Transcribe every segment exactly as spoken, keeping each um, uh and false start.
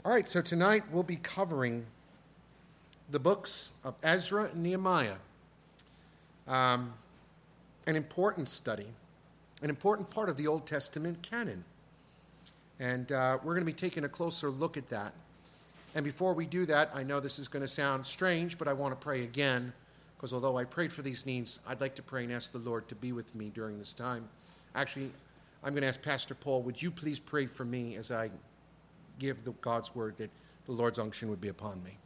All right, so tonight we'll be covering the books of Ezra and Nehemiah. Um, an important study, an important part of the Old Testament canon. And uh, we're going to be taking a closer look at that. And before we do that, I know this is going to sound strange, but I want to pray again, because although I prayed for these needs, I'd like to pray and ask the Lord to be with me during this time. Actually, I'm going to ask Pastor Paul, would you please pray for me as I give the God's word, that the Lord's unction would be upon me.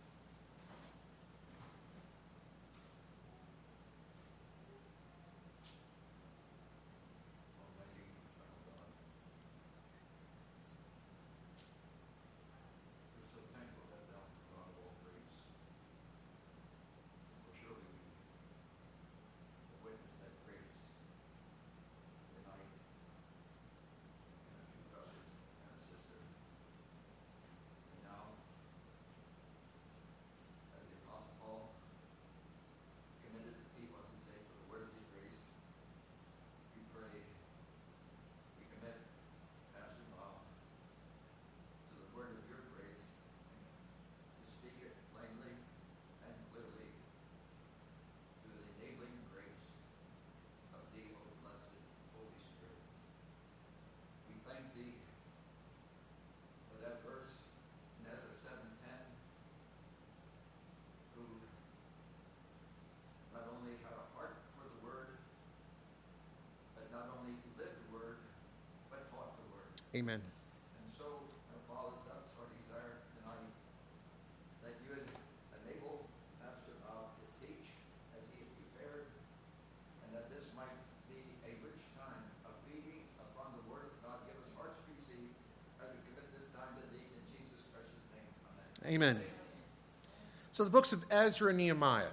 Amen. And so, our Father, that's our desire tonight, that you would enable Pastor Bob to teach as he is prepared, and that this might be a rich time of feeding upon the Word of God. Give us hearts to receive as we commit this time to thee in Jesus' precious name. Amen. Amen. So the books of Ezra and Nehemiah.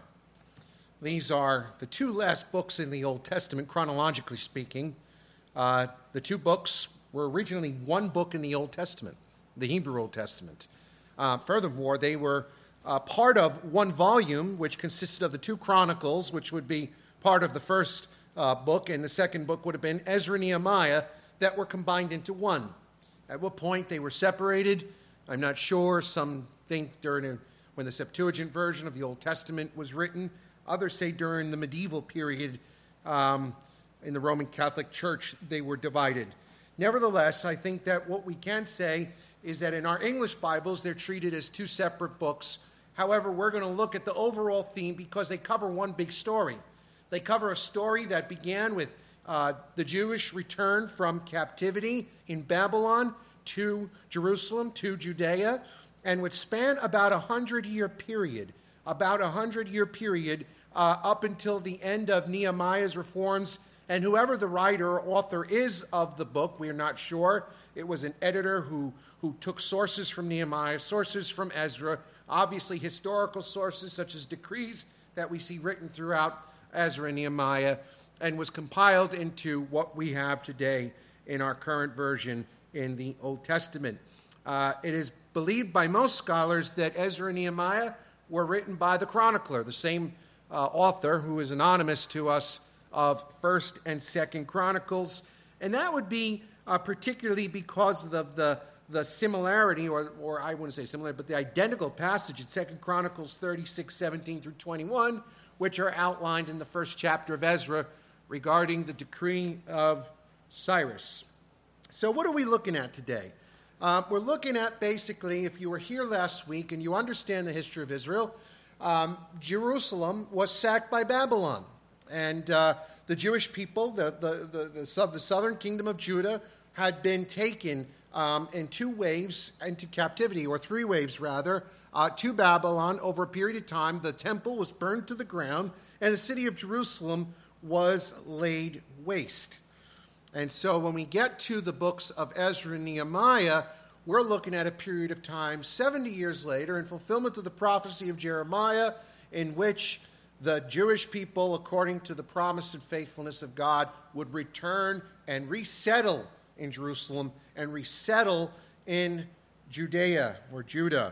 These are the two last books in the Old Testament, chronologically speaking. Uh, the two books were originally one book in the Old Testament, the Hebrew Old Testament. Uh, furthermore, they were uh, part of one volume, which consisted of the two Chronicles, which would be part of the first uh, book, and the second book would have been Ezra and Nehemiah, that were combined into one. At what point they were separated, I'm not sure. Some think during a, when the Septuagint version of the Old Testament was written. Others say during the medieval period um, in the Roman Catholic Church they were divided. Nevertheless, I think that what we can say is that in our English Bibles, they're treated as two separate books. However, we're going to look at the overall theme because they cover one big story. They cover a story that began with uh, the Jewish return from captivity in Babylon to Jerusalem, to Judea, and would span about a hundred-year period, about a hundred-year period uh, up until the end of Nehemiah's reforms. And whoever the writer or author is of the book, we are not sure. It was an editor who, who took sources from Nehemiah, sources from Ezra, obviously historical sources such as decrees that we see written throughout Ezra and Nehemiah, and was compiled into what we have today in our current version in the Old Testament. Uh, it is believed by most scholars that Ezra and Nehemiah were written by the chronicler, the same uh, author who is anonymous to us of First and Second Chronicles, and that would be uh, particularly because of the, the similarity, or, or I wouldn't say similar, but the identical passage in Second Chronicles thirty-six, seventeen through twenty-one, which are outlined in the first chapter of Ezra regarding the decree of Cyrus. So what are we looking at today? Uh, we're looking at basically, if you were here last week and you understand the history of Israel, um, Jerusalem was sacked by Babylon. And uh, the Jewish people, the, the, the, the, the southern kingdom of Judah, had been taken um, in two waves into captivity, or three waves rather, uh, to Babylon over a period of time. The temple was burned to the ground, and the city of Jerusalem was laid waste. And so when we get to the books of Ezra and Nehemiah, we're looking at a period of time, seventy years later, in fulfillment of the prophecy of Jeremiah, in which the Jewish people, according to the promise and faithfulness of God, would return and resettle in Jerusalem and resettle in Judea or Judah.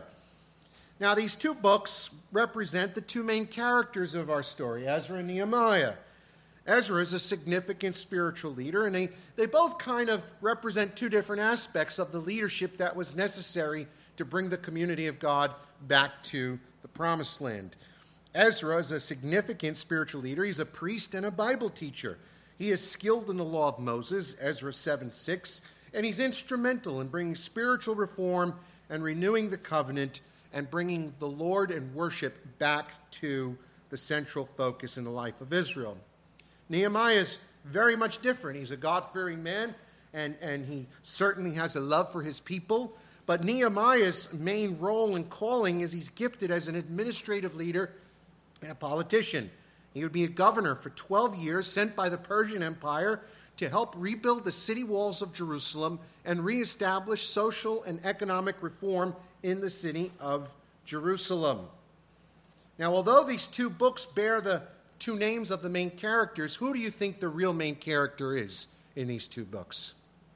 Now, these two books represent the two main characters of our story, Ezra and Nehemiah. Ezra is a significant spiritual leader, and they, they both kind of represent two different aspects of the leadership that was necessary to bring the community of God back to the Promised Land. Ezra is a significant spiritual leader. He's a priest and a Bible teacher. He is skilled in the law of Moses, Ezra seven six, and he's instrumental in bringing spiritual reform and renewing the covenant and bringing the Lord and worship back to the central focus in the life of Israel. Nehemiah is very much different. He's a God-fearing man, and, and he certainly has a love for his people. But Nehemiah's main role and calling is he's gifted as an administrative leader and a politician. He would be a governor for twelve years, sent by the Persian Empire to help rebuild the city walls of Jerusalem and reestablish social and economic reform in the city of Jerusalem. Now, although these two books bear the two names of the main characters, who do you think the real main character is in these two books?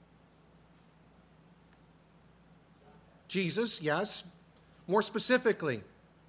Jesus, yes. More specifically,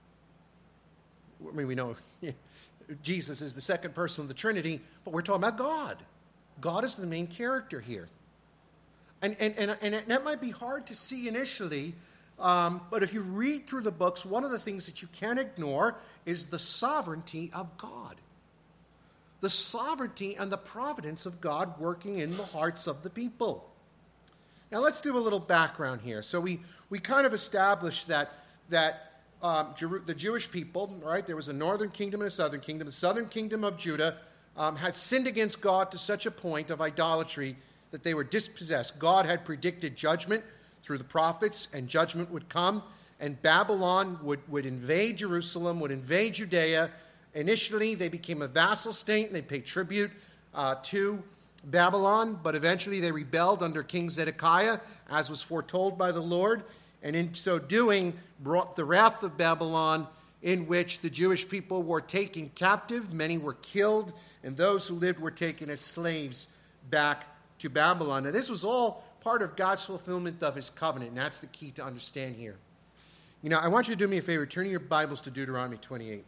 I mean, we know Jesus is the second person of the Trinity, but we're talking about God. God is the main character here. And, and, and, and that might be hard to see initially, um, but if you read through the books, one of the things that you can't ignore is the sovereignty of God. The sovereignty and the providence of God working in the hearts of the people. Now let's do a little background here. So we, we kind of established that, that um, Jeru- the Jewish people, right, there was a northern kingdom and a southern kingdom. The southern kingdom of Judah um, had sinned against God to such a point of idolatry that they were dispossessed. God had predicted judgment through the prophets, and judgment would come, and Babylon would, would invade Jerusalem, would invade Judea. Initially, they became a vassal state, and they paid tribute uh, to Babylon, but eventually they rebelled under King Zedekiah, as was foretold by the Lord, and in so doing brought the wrath of Babylon, in which the Jewish people were taken captive, many were killed, and those who lived were taken as slaves back to Babylon. Now, this was all part of God's fulfillment of his covenant, and that's the key to understand here. You know, I want you to do me a favor. Turn your Bibles to Deuteronomy twenty-eight.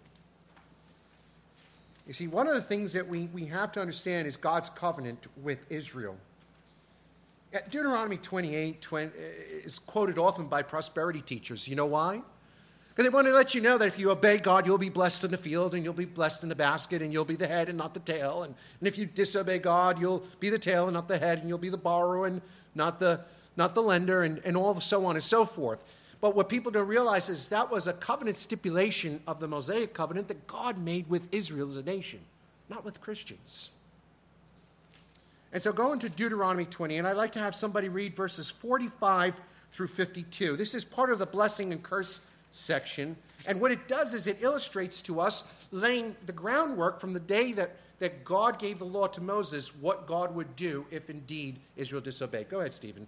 You see, one of the things that we, we have to understand is God's covenant with Israel. Deuteronomy twenty-eight twenty, is quoted often by prosperity teachers. You know why? Because they want to let you know that if you obey God, you'll be blessed in the field, and you'll be blessed in the basket, and you'll be the head and not the tail. And, and if you disobey God, you'll be the tail and not the head, and you'll be the borrower and not the, not the lender, and, and all the so on and so forth. But what people don't realize is that was a covenant stipulation of the Mosaic covenant that God made with Israel as a nation, not with Christians. And so go into Deuteronomy twenty, and I'd like to have somebody read verses forty-five through fifty-two. This is part of the blessing and curse section. And what it does is it illustrates to us, laying the groundwork from the day that, that God gave the law to Moses, what God would do if indeed Israel disobeyed. Go ahead, Stephen.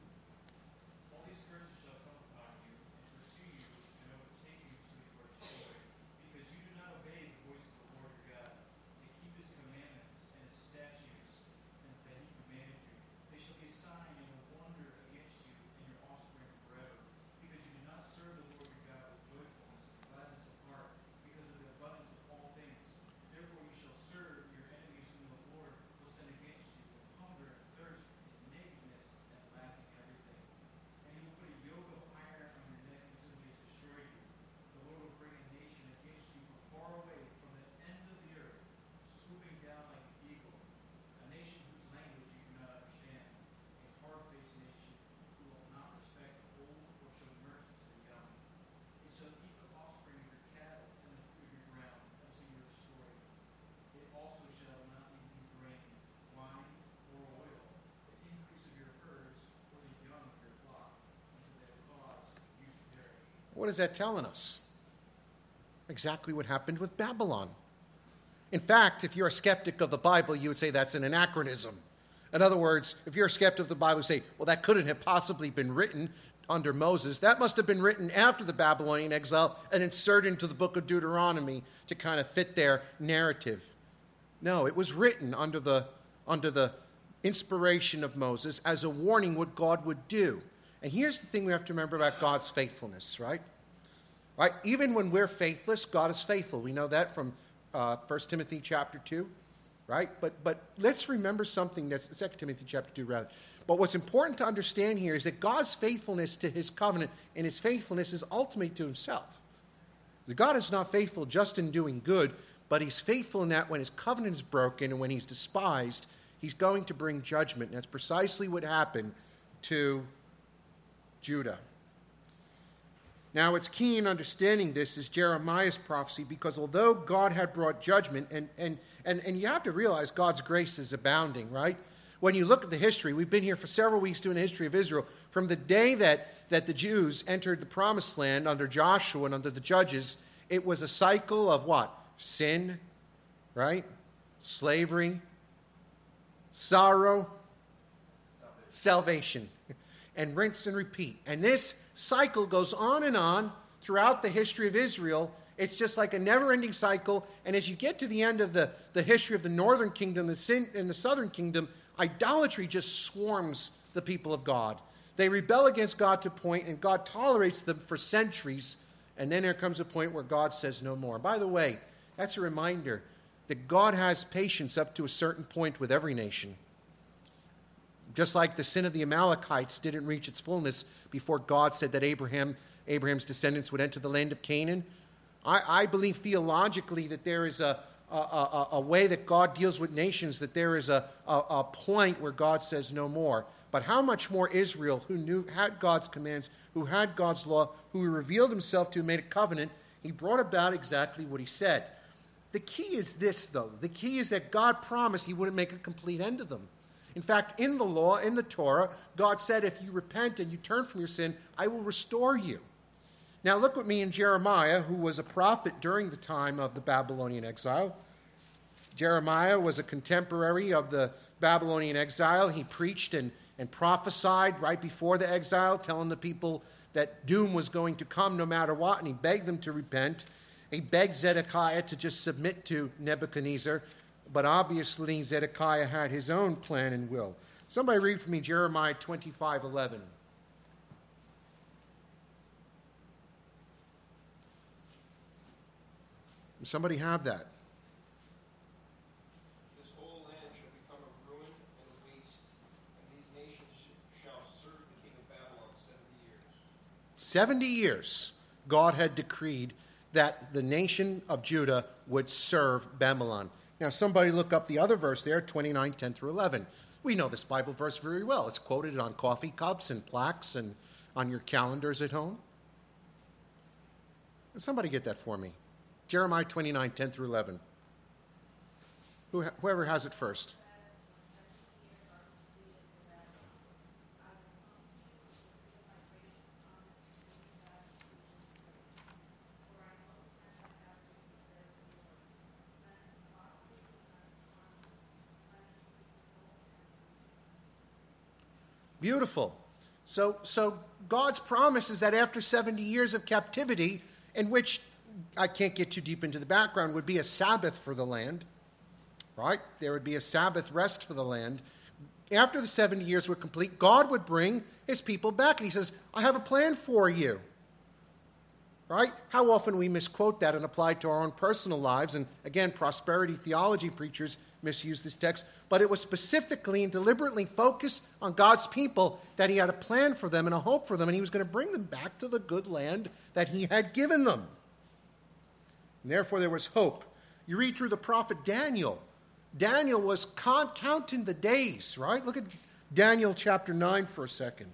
What is that telling us? Exactly what happened with Babylon. In fact, if you're a skeptic of the Bible, you would say that's an anachronism. In other words, if you're a skeptic of the Bible, you say, well, that couldn't have possibly been written under Moses. That must have been written after the Babylonian exile and inserted into the book of Deuteronomy to kind of fit their narrative. No, it was written under the, under the inspiration of Moses as a warning what God would do. And here's the thing we have to remember about God's faithfulness, right? Right? Even when we're faithless, God is faithful. We know that from uh, First Timothy chapter two. right? But but let's remember something that's Second Timothy chapter two, rather. But what's important to understand here is that God's faithfulness to his covenant and his faithfulness is ultimate to himself. That God is not faithful just in doing good, but he's faithful in that when his covenant is broken and when he's despised, he's going to bring judgment. And that's precisely what happened to Judah. Now, what's key in understanding this is Jeremiah's prophecy, because although God had brought judgment, and, and, and, and you have to realize God's grace is abounding, right? When you look at the history, we've been here for several weeks doing the history of Israel. From the day that, that the Jews entered the promised land under Joshua and under the judges, it was a cycle of what? Sin, right? Slavery, sorrow, salvation, and rinse and repeat. And this cycle goes on and on throughout the history of Israel. It's just like a never-ending cycle. And as you get to the end of the, the history of the northern kingdom the sin, and the southern kingdom, idolatry just swarms the people of God. They rebel against God to a point, and God tolerates them for centuries. And then there comes a point where God says no more. And by the way, that's a reminder that God has patience up to a certain point with every nation. Just like the sin of the Amalekites didn't reach its fullness before God said that Abraham, Abraham's descendants would enter the land of Canaan. I, I believe theologically that there is a, a, a, a way that God deals with nations, that there is a, a, a point where God says no more. But how much more Israel, who knew, had God's commands, who had God's law, who he revealed himself to, made a covenant, he brought about exactly what he said. The key is this, though. The key is that God promised he wouldn't make a complete end of them. In fact, in the law, in the Torah, God said, if you repent and you turn from your sin, I will restore you. Now look with me in Jeremiah, who was a prophet during the time of the Babylonian exile. Jeremiah was a contemporary of the Babylonian exile. He preached and, and prophesied right before the exile, telling the people that doom was going to come no matter what, and he begged them to repent. He begged Zedekiah to just submit to Nebuchadnezzar. But obviously, Zedekiah had his own plan and will. Somebody read for me Jeremiah twenty-five eleven. Does somebody have that? This whole land shall become a ruin and a waste, and these nations shall serve the king of Babylon seventy years. Seventy years, God had decreed that the nation of Judah would serve Babylon. Now, somebody look up the other verse there, twenty-nine, ten through eleven. We know this Bible verse very well. It's quoted on coffee cups and plaques and on your calendars at home. Somebody get that for me. Jeremiah twenty-nine, ten through eleven. Who, whoever has it first. Beautiful. So, so God's promise is that after seventy years of captivity, in which I can't get too deep into the background, would be a Sabbath for the land, right? There would be a Sabbath rest for the land. After the seventy years were complete, God would bring his people back. And he says, I have a plan for you. Right? How often we misquote that and apply it to our own personal lives. And again, prosperity theology preachers misuse this text. But it was specifically and deliberately focused on God's people, that he had a plan for them and a hope for them. And he was going to bring them back to the good land that he had given them. And therefore there was hope. You read through the prophet Daniel. Daniel was con- counting the days, right? Look at Daniel chapter nine for a second.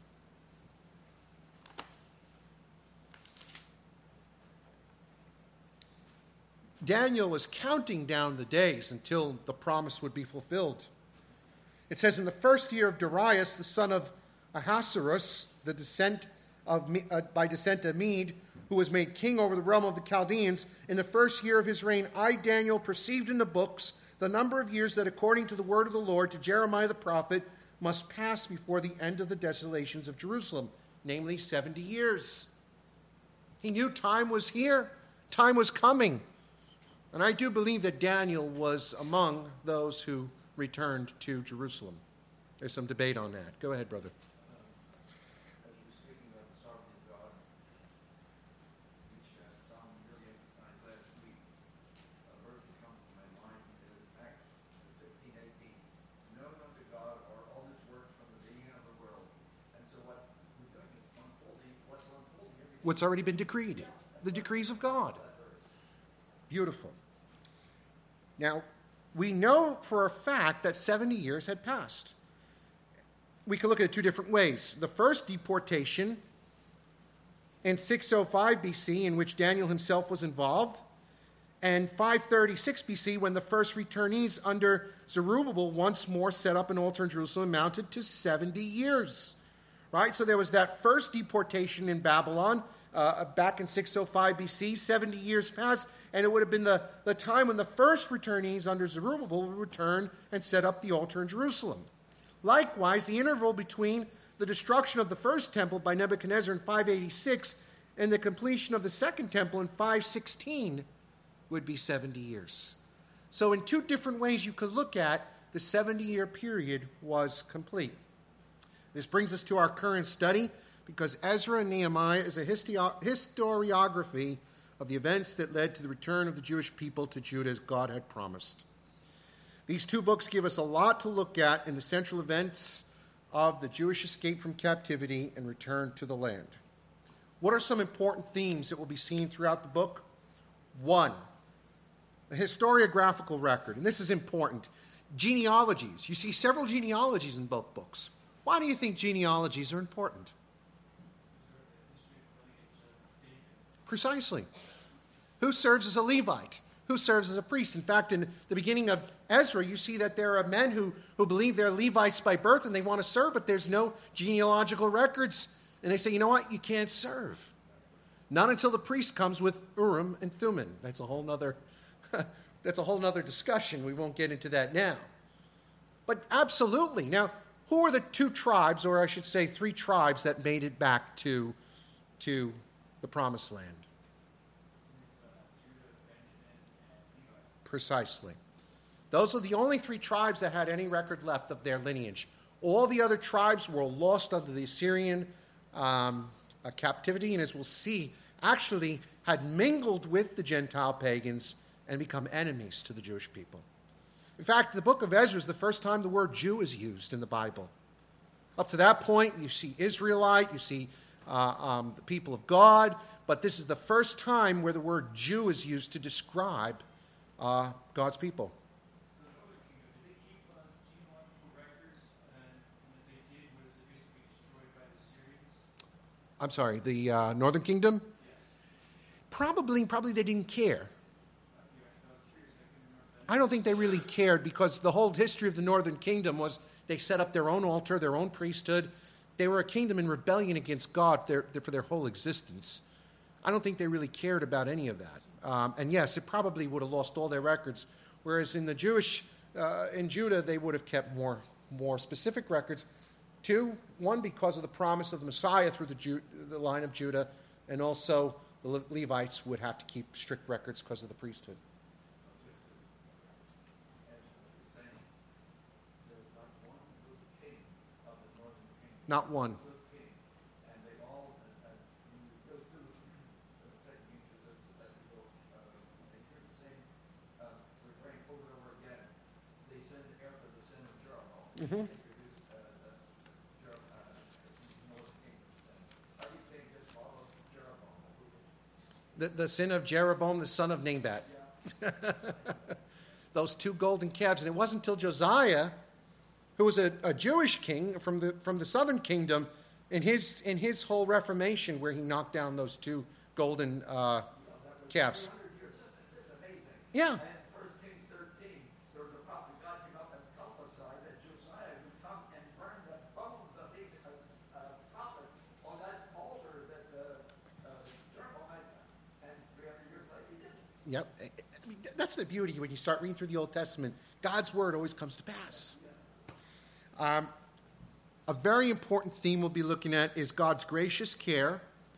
Daniel was counting down the days until the promise would be fulfilled. It says, in the first year of Darius, the son of Ahasuerus, the descent of, uh, by descent of Mede, who was made king over the realm of the Chaldeans, in the first year of his reign, I, Daniel, perceived in the books the number of years that, according to the word of the Lord to Jeremiah the prophet, must pass before the end of the desolations of Jerusalem, namely seventy years. He knew time was here. Time was coming. And I do believe that Daniel was among those who returned to Jerusalem. There's some debate on that. Go ahead, brother. As you were speaking about the sovereignty of God, which uh, Tom really emphasized last week, a verse that comes to my mind is Acts, the what's already been decreed. The decrees of God. Beautiful. Now, we know for a fact that seventy years had passed. We can look at it two different ways. The first deportation in six oh five B C, in which Daniel himself was involved, and five thirty-six B C, when the first returnees under Zerubbabel once more set up an altar in Jerusalem, amounted to seventy years. Right? So there was that first deportation in Babylon uh, back in six oh five B C, seventy years passed, and it would have been the, the time when the first returnees under Zerubbabel would return and set up the altar in Jerusalem. Likewise, the interval between the destruction of the first temple by Nebuchadnezzar in five eighty-six and the completion of the second temple in five sixteen would be seventy years. So in two different ways you could look at the seventy-year period was complete. This brings us to our current study, because Ezra and Nehemiah is a histio- historiography of the events that led to the return of the Jewish people to Judah as God had promised. These two books give us a lot to look at in the central events of the Jewish escape from captivity and return to the land. What are some important themes that will be seen throughout the book? One, a historiographical record, and this is important. Genealogies. You see several genealogies in both books. Why do you think genealogies are important? Precisely. Who serves as a Levite? Who serves as a priest? In fact, in the beginning of Ezra, you see that there are men who, who believe they're Levites by birth and they want to serve, but there's no genealogical records. And they say, you know what? You can't serve. Not until the priest comes with Urim and Thummim. That's a whole nother, that's a whole nother discussion. We won't get into that now. But absolutely. Now, who are the two tribes, or I should say three tribes, that made it back to, to the Promised Land? Precisely. Those are the only three tribes that had any record left of their lineage. All the other tribes were lost under the Assyrian um, uh, captivity, and as we'll see, actually had mingled with the Gentile pagans and become enemies to the Jewish people. In fact, the book of Ezra is the first time the word Jew is used in the Bible. Up to that point, you see Israelite, you see uh, um, the people of God, but this is the first time where the word Jew is used to describe uh, God's people. I'm sorry, the uh, Northern Kingdom? Yes. Probably, probably they didn't care. I don't think they really cared, because the whole history of the Northern Kingdom was they set up their own altar, their own priesthood. They were a kingdom in rebellion against God their, their, for their whole existence. I don't think they really cared about any of that. Um, and yes, it probably would have lost all their records, whereas in the Jewish, uh, in Judah, they would have kept more, more specific records. Two, one, because of the promise of the Messiah through the, Ju- the line of Judah, and also the Le- Levites would have to keep strict records because of the priesthood. Not one. And they all, uh, when you go through the second Kings, as you go, uh, they hear the same uh, refrain over and over again. They send after the sin of Jeroboam. Mm-hmm. Introduce uh, the Jer- uh, Northern Kingdom. How do you think this follows Jeroboam? The, the sin of Jeroboam, the son of Nebat. Yeah. Those two golden calves. And it wasn't until Josiah, who was a, a Jewish king from the from the southern kingdom, in his in his whole Reformation, where he knocked down those two golden uh, calves. It's amazing. Yeah. And First Kings thirteen, there was a prophet God came up and prophesied that Josiah would come and burn the bones of these uh, uh, prophets on that altar that uh, uh, Jeroboam had, and three hundred years later he did. Yep. I mean, that's the beauty when you start reading through the Old Testament. God's word always comes to pass. Um, a very important theme we'll be looking at is God's gracious care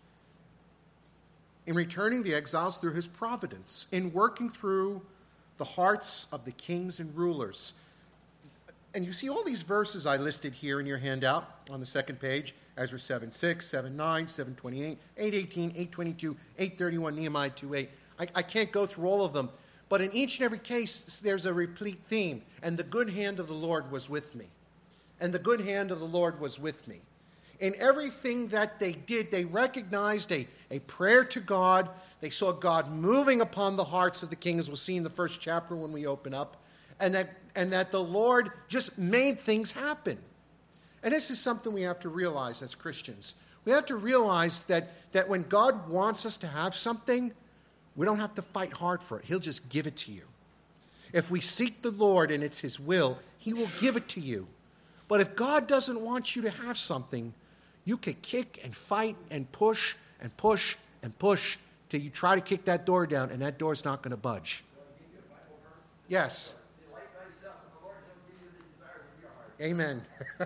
in returning the exiles through his providence, in working through the hearts of the kings and rulers. And you see all these verses I listed here in your handout on the second page: Ezra seven six, seven nine, seven twenty-eight, eight eighteen, eight twenty-two, eight thirty-one, Nehemiah two eight. I, I can't go through all of them, but in each and every case there's a replete theme. And the good hand of the Lord was with me. And the good hand of the Lord was with me. in everything that they did, they recognized a, a prayer to God. They saw God moving upon the hearts of the king, as we'll see in the first chapter when we open up, and that, and that the Lord just made things happen. And this is something we have to realize as Christians. We have to realize that, that when God wants us to have something, we don't have to fight hard for it. He'll just give it to you. If we seek the Lord and it's His will, He will give it to you. But if God doesn't want you to have something, you can kick and fight and push and push and push till you try to kick that door down, and that door's not going to budge. Yes. Amen.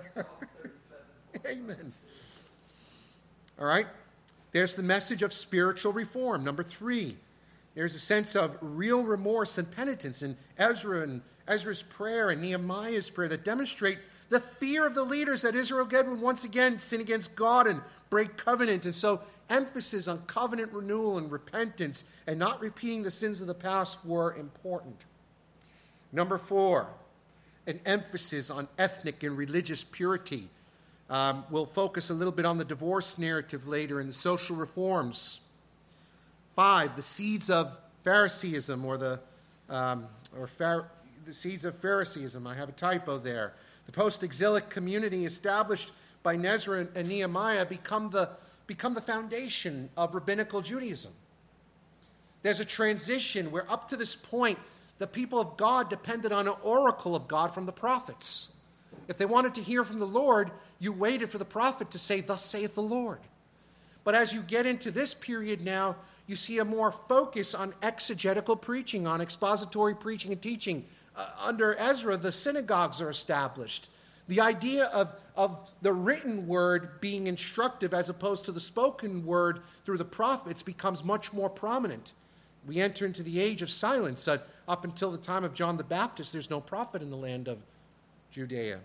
Amen. All right. There's the message of spiritual reform. Number three, there's a sense of real remorse and penitence in Ezra and Ezra's prayer and Nehemiah's prayer that demonstrate the fear of the leaders that Israel would once again sin against God and break covenant. And so emphasis on covenant renewal and repentance and not repeating the sins of the past were important. Number four, an emphasis on ethnic and religious purity. Um, we'll focus a little bit on the divorce narrative later and the social reforms. Five, the seeds of Phariseeism or the um, or Phar- the seeds of Phariseeism. I have a typo there. The post-exilic community established by Ezra and Nehemiah become the become the foundation of rabbinical Judaism. There's a transition where up to this point, the people of God depended on an oracle of God from the prophets. If they wanted to hear from the Lord, you waited for the prophet to say, "Thus saith the Lord." But as you get into this period now, you see a more focus on exegetical preaching, on expository preaching and teaching. Uh, under Ezra, the synagogues are established. The idea of, of the written word being instructive as opposed to the spoken word through the prophets becomes much more prominent. We enter into the age of silence. Uh, up until the time of John the Baptist, there's no prophet in the land of Judea.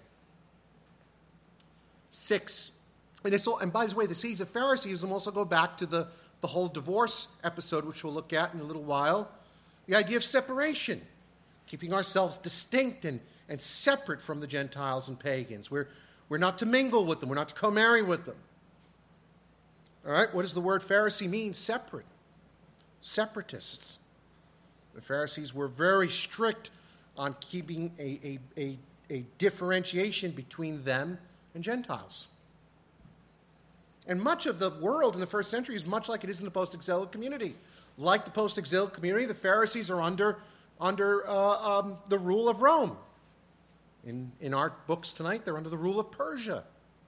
Six, and, this, and by the way, the seeds of Phariseeism also go back to the, the whole divorce episode, which we'll look at in a little while. The idea of separation, keeping ourselves distinct and, and separate from the Gentiles and pagans. We're, we're not to mingle with them. We're not to co-marry with them. All right, what does the word Pharisee mean? Separate. Separatists. The Pharisees were very strict on keeping a, a, a, a differentiation between them and Gentiles. And much of the world in the first century is much like it is in the post-exilic community. Like the post-exilic community, the Pharisees are under, under uh, um, the rule of Rome. In, in our books tonight, they're under the rule of Persia.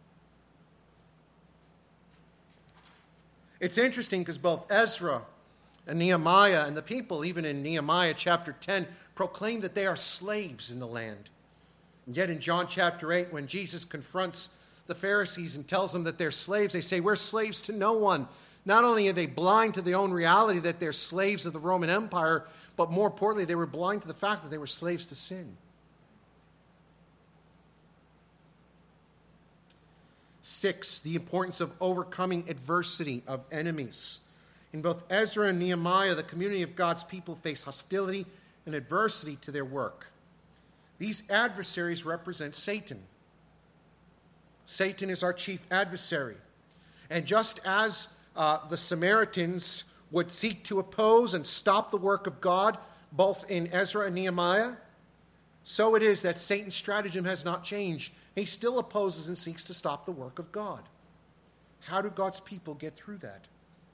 It's interesting because both Ezra and Nehemiah and the people, even in Nehemiah chapter ten, proclaim that they are slaves in the land. And yet in John chapter eight, when Jesus confronts the Pharisees and tells them that they're slaves, they say, "We're slaves to no one." Not only are they blind to their own reality that they're slaves of the Roman Empire, but more importantly, they were blind to the fact that they were slaves to sin. Six, the importance of overcoming adversity of enemies. In both Ezra and Nehemiah, the community of God's people face hostility and adversity to their work. These adversaries represent Satan. Satan is our chief adversary. And just as uh, the Samaritans would seek to oppose and stop the work of God, both in Ezra and Nehemiah, so it is that Satan's stratagem has not changed. He still opposes and seeks to stop the work of God. How do God's people get through that?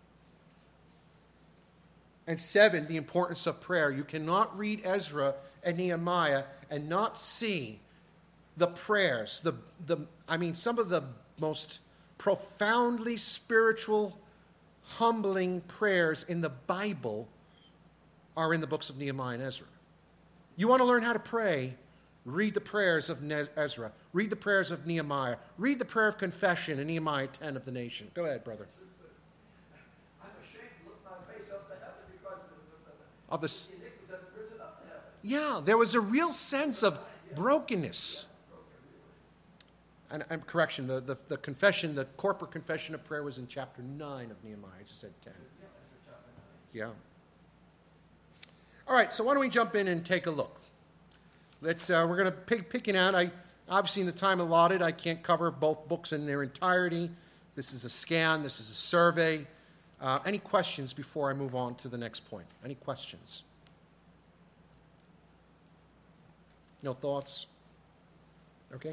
And seven, the importance of prayer. You cannot read Ezra and Nehemiah and not see the prayers, the, the I mean, some of the most profoundly spiritual, humbling prayers in the Bible are in the books of Nehemiah and Ezra. You want to learn how to pray? Read the prayers of Ne- Ezra. Read the prayers of Nehemiah. Read the prayer of confession in Nehemiah ten of the nation. Go ahead, brother. I'm ashamed to look my face up to heaven because the, the, the, Of the, the iniquities have risen up to heaven. yeah, there was a real sense of brokenness. And, and correction, the, the, the confession, the corporate confession of prayer was in chapter nine of Nehemiah. I just said ten. Yeah. All right, so why don't we jump in and take a look? Let's. Uh, we're going to pick picking out. I Obviously, in the time allotted, I can't cover both books in their entirety. This is a scan. This is a survey. Uh, any questions before I move on to the next point? Any questions? No thoughts? Okay.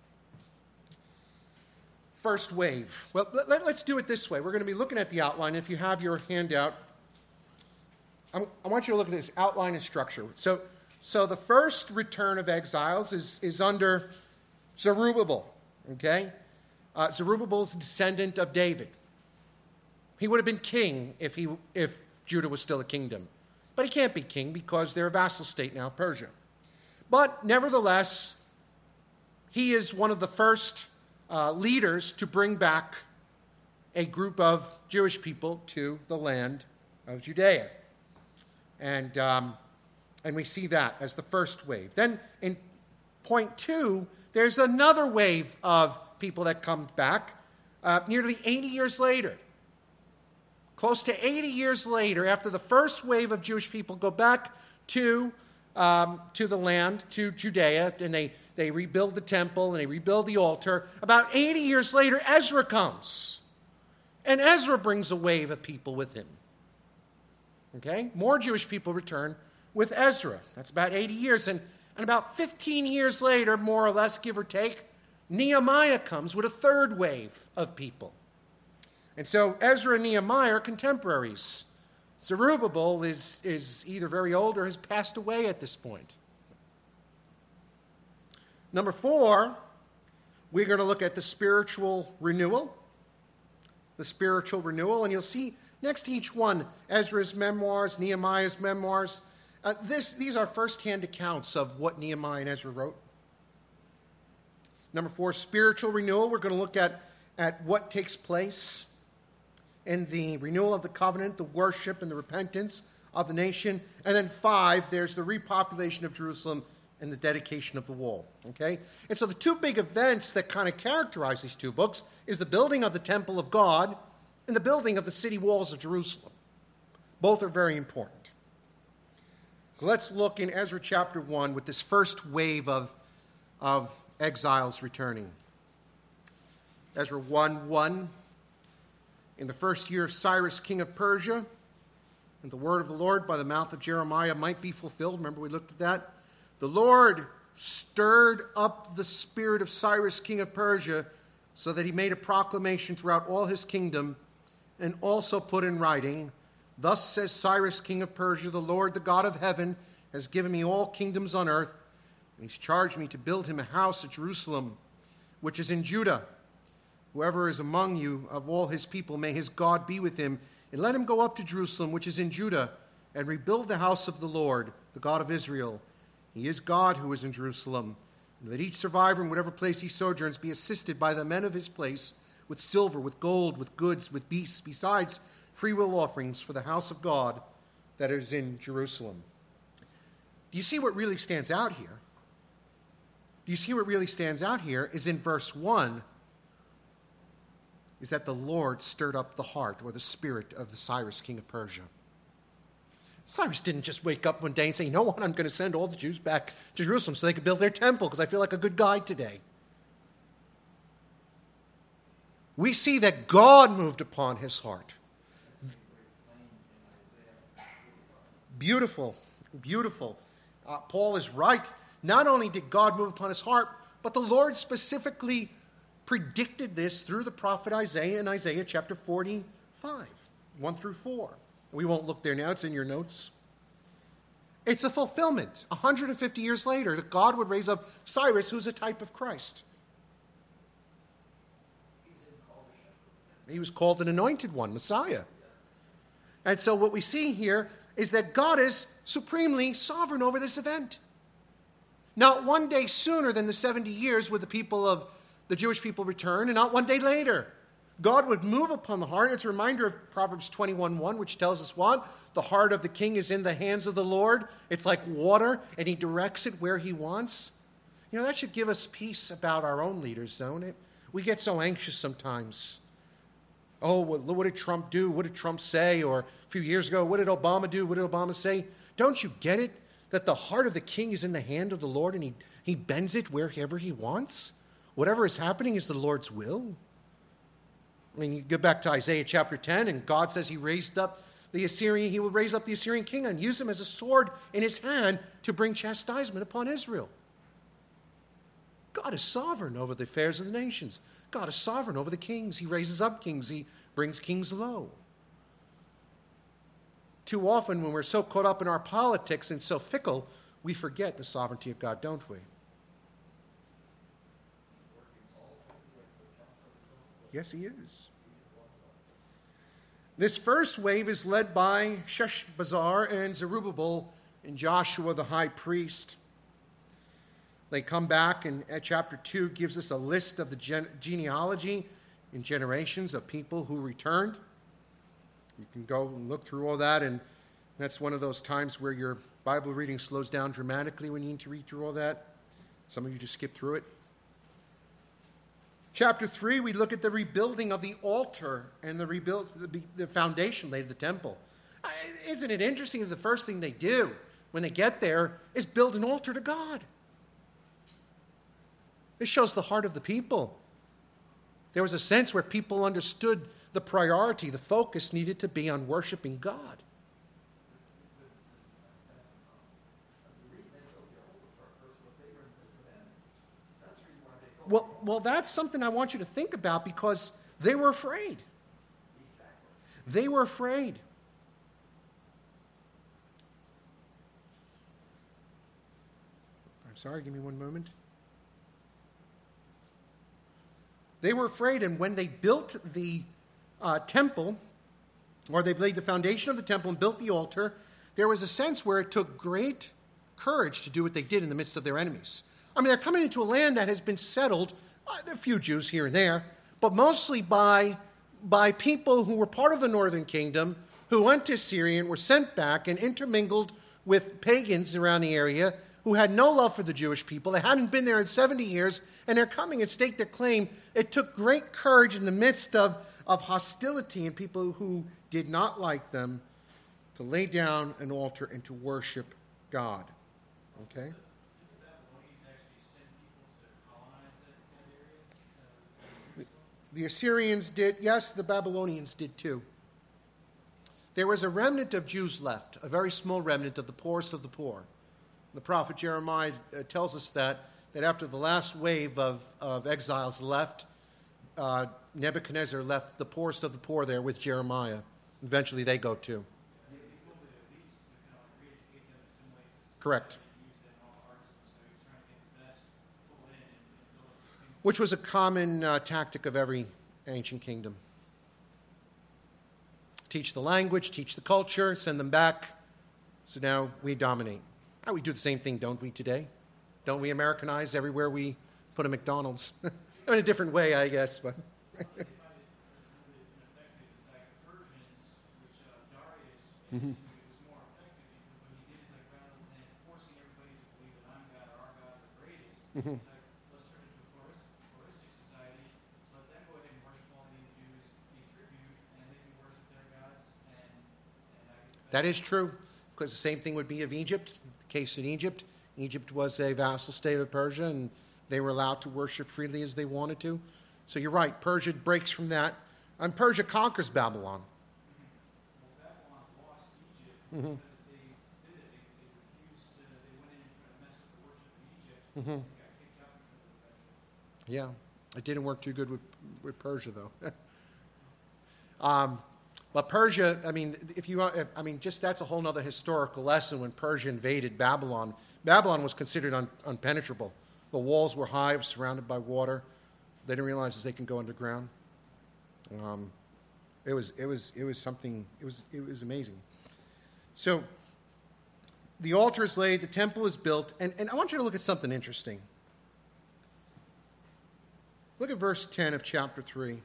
First wave. Well, let, let, let's do it this way. We're going to be looking at the outline. If you have your handout, I'm, I want you to look at this outline and structure. So, so the first return of exiles is, is under Zerubbabel, okay? Uh, Zerubbabel is a descendant of David. He would have been king if, he, if Judah was still a kingdom. But he can't be king because they're a vassal state now, Persia. But nevertheless, he is one of the first uh, leaders to bring back a group of Jewish people to the land of Judea. And, um, and we see that as the first wave. Then in point two, there's another wave of people that come back uh, nearly eighty years later. Close to eighty years later, after the first wave of Jewish people go back to, um, to the land, to Judea, and they, they rebuild the temple and they rebuild the altar, about eighty years later, Ezra comes. And Ezra brings a wave of people with him. Okay? More Jewish people return with Ezra. That's about eighty years. And, and about fifteen years later, more or less, give or take, Nehemiah comes with a third wave of people. And so Ezra and Nehemiah are contemporaries. Zerubbabel is, is either very old or has passed away at this point. Number four, we're going to look at the spiritual renewal. The spiritual renewal. And you'll see next to each one, Ezra's memoirs, Nehemiah's memoirs. Uh, this, these are first-hand accounts of what Nehemiah and Ezra wrote. Number four, spiritual renewal. We're going to look at, at what takes place in the renewal of the covenant, the worship and the repentance of the nation. And then five, there's the repopulation of Jerusalem and the dedication of the wall. Okay? And so the two big events that kind of characterize these two books is the building of the temple of God and the building of the city walls of Jerusalem. Both are very important. Let's look in Ezra chapter one with this first wave of, of exiles returning. Ezra one one. In the first year of Cyrus, king of Persia, and the word of the Lord by the mouth of Jeremiah might be fulfilled. Remember we looked at that? The Lord stirred up the spirit of Cyrus, king of Persia, so that he made a proclamation throughout all his kingdom, and also put in writing, thus says Cyrus, king of Persia, the Lord, the God of heaven, has given me all kingdoms on earth, and he's charged me to build him a house at Jerusalem, which is in Judah. Whoever is among you of all his people, may his God be with him, and let him go up to Jerusalem, which is in Judah, and rebuild the house of the Lord, the God of Israel. He is God who is in Jerusalem. And let each survivor in whatever place he sojourns be assisted by the men of his place with silver, with gold, with goods, with beasts, besides freewill offerings for the house of God that is in Jerusalem. Do you see what really stands out here? Do you see what really stands out here is in verse one, is that the Lord stirred up the heart or the spirit of the Cyrus, king of Persia. Cyrus didn't just wake up one day and say, you know what, I'm going to send all the Jews back to Jerusalem so they can build their temple because I feel like a good guy today. We see that God moved upon his heart. Beautiful, beautiful. Uh, Paul is right. Not only did God move upon his heart, but the Lord specifically predicted this through the prophet Isaiah in Isaiah chapter forty-five, one through four. We won't look there now. It's in your notes. It's a fulfillment. one hundred fifty years later, that God would raise up Cyrus, who's a type of Christ. He was called an anointed one, Messiah. And so what we see here is that God is supremely sovereign over this event. Not one day sooner than the seventy years would the people of the Jewish people return, and not one day later. God would move upon the heart. It's a reminder of Proverbs twenty-one one, which tells us what? The heart of the king is in the hands of the Lord. It's like water, and he directs it where he wants. You know, that should give us peace about our own leaders, don't it? We get so anxious sometimes. Oh, what did Trump do? What did Trump say? Or a few years ago, what did Obama do? What did Obama say? Don't you get it? that the heart of the king is in the hand of the Lord and he, he bends it wherever he wants? Whatever is happening is the Lord's will. I mean, you go back to Isaiah chapter ten, and God says he raised up the Assyrian, he will raise up the Assyrian king and use him as a sword in his hand to bring chastisement upon Israel. God is sovereign over the affairs of the nations. God is sovereign over the kings. He raises up kings. He brings kings low. Too often, when we're so caught up in our politics and so fickle, we forget the sovereignty of God, don't we? Yes, he is. This first wave is led by Sheshbazzar and Zerubbabel and Joshua the high priest. They come back, and at chapter two gives us a list of the gen- genealogy and generations of people who returned. You can go and look through all that, and that's one of those times where your Bible reading slows down dramatically when you need to read through all that. Some of you just skip through it. Chapter three, we look at the rebuilding of the altar and the rebuild, the, the foundation laid of the temple. Isn't it interesting that the first thing they do when they get there is build an altar to God? This shows the heart of the people. There was a sense where people understood the priority, the focus needed to be on worshiping God. Well, well, that's something I want you to think about because they were afraid. They were afraid. I'm sorry, give me one moment. They were afraid, and when they built the uh, temple, or they laid the foundation of the temple and built the altar, there was a sense where it took great courage to do what they did in the midst of their enemies. I mean, they're coming into a land that has been settled, uh, there are a few Jews here and there, but mostly by, by people who were part of the northern kingdom, who went to Syria and were sent back and intermingled with pagans around the area who had no love for the Jewish people. They hadn't been there in seventy years, and they're coming and stake their claim. It took great courage in the midst of, of hostility and people who did not like them to lay down an altar and to worship God. Okay? The Assyrians did, yes, the Babylonians did too. There was a remnant of Jews left, a very small remnant of the poorest of the poor. The prophet Jeremiah uh, tells us that, that after the last wave of, of exiles left, uh, Nebuchadnezzar left the poorest of the poor there with Jeremiah. Eventually they go too. Correct. Which was a common uh, tactic of every ancient kingdom. Teach the language, teach the culture, send them back. So now we dominate. Oh, we do the same thing, don't we, today? Don't we Americanize everywhere we put a McDonald's? In a different way, I guess. But mm-hmm. Mm-hmm. That is true, because the same thing would be of Egypt. The case in Egypt, Egypt was a vassal state of Persia, and they were allowed to worship freely as they wanted to. So you're right, Persia breaks from that, and Persia conquers Babylon. Well, Babylon lost Egypt Mm-hmm. because they did it. They, they refused to, they went in and tried to mess with the worship of Egypt, Mm-hmm. and they got kicked out because of it. Yeah, it didn't work too good with, with Persia, though. um, but Persia, I mean, if you, if, I mean, just that's a whole other historical lesson. When Persia invaded Babylon, Babylon was considered un, unpenetrable. The walls were high, surrounded by water. They didn't realize that they can go underground. Um, it was, it was, it was something. It was, it was amazing. So, the altar is laid, the temple is built, and, and I want you to look at something interesting. Look at verse ten of chapter three.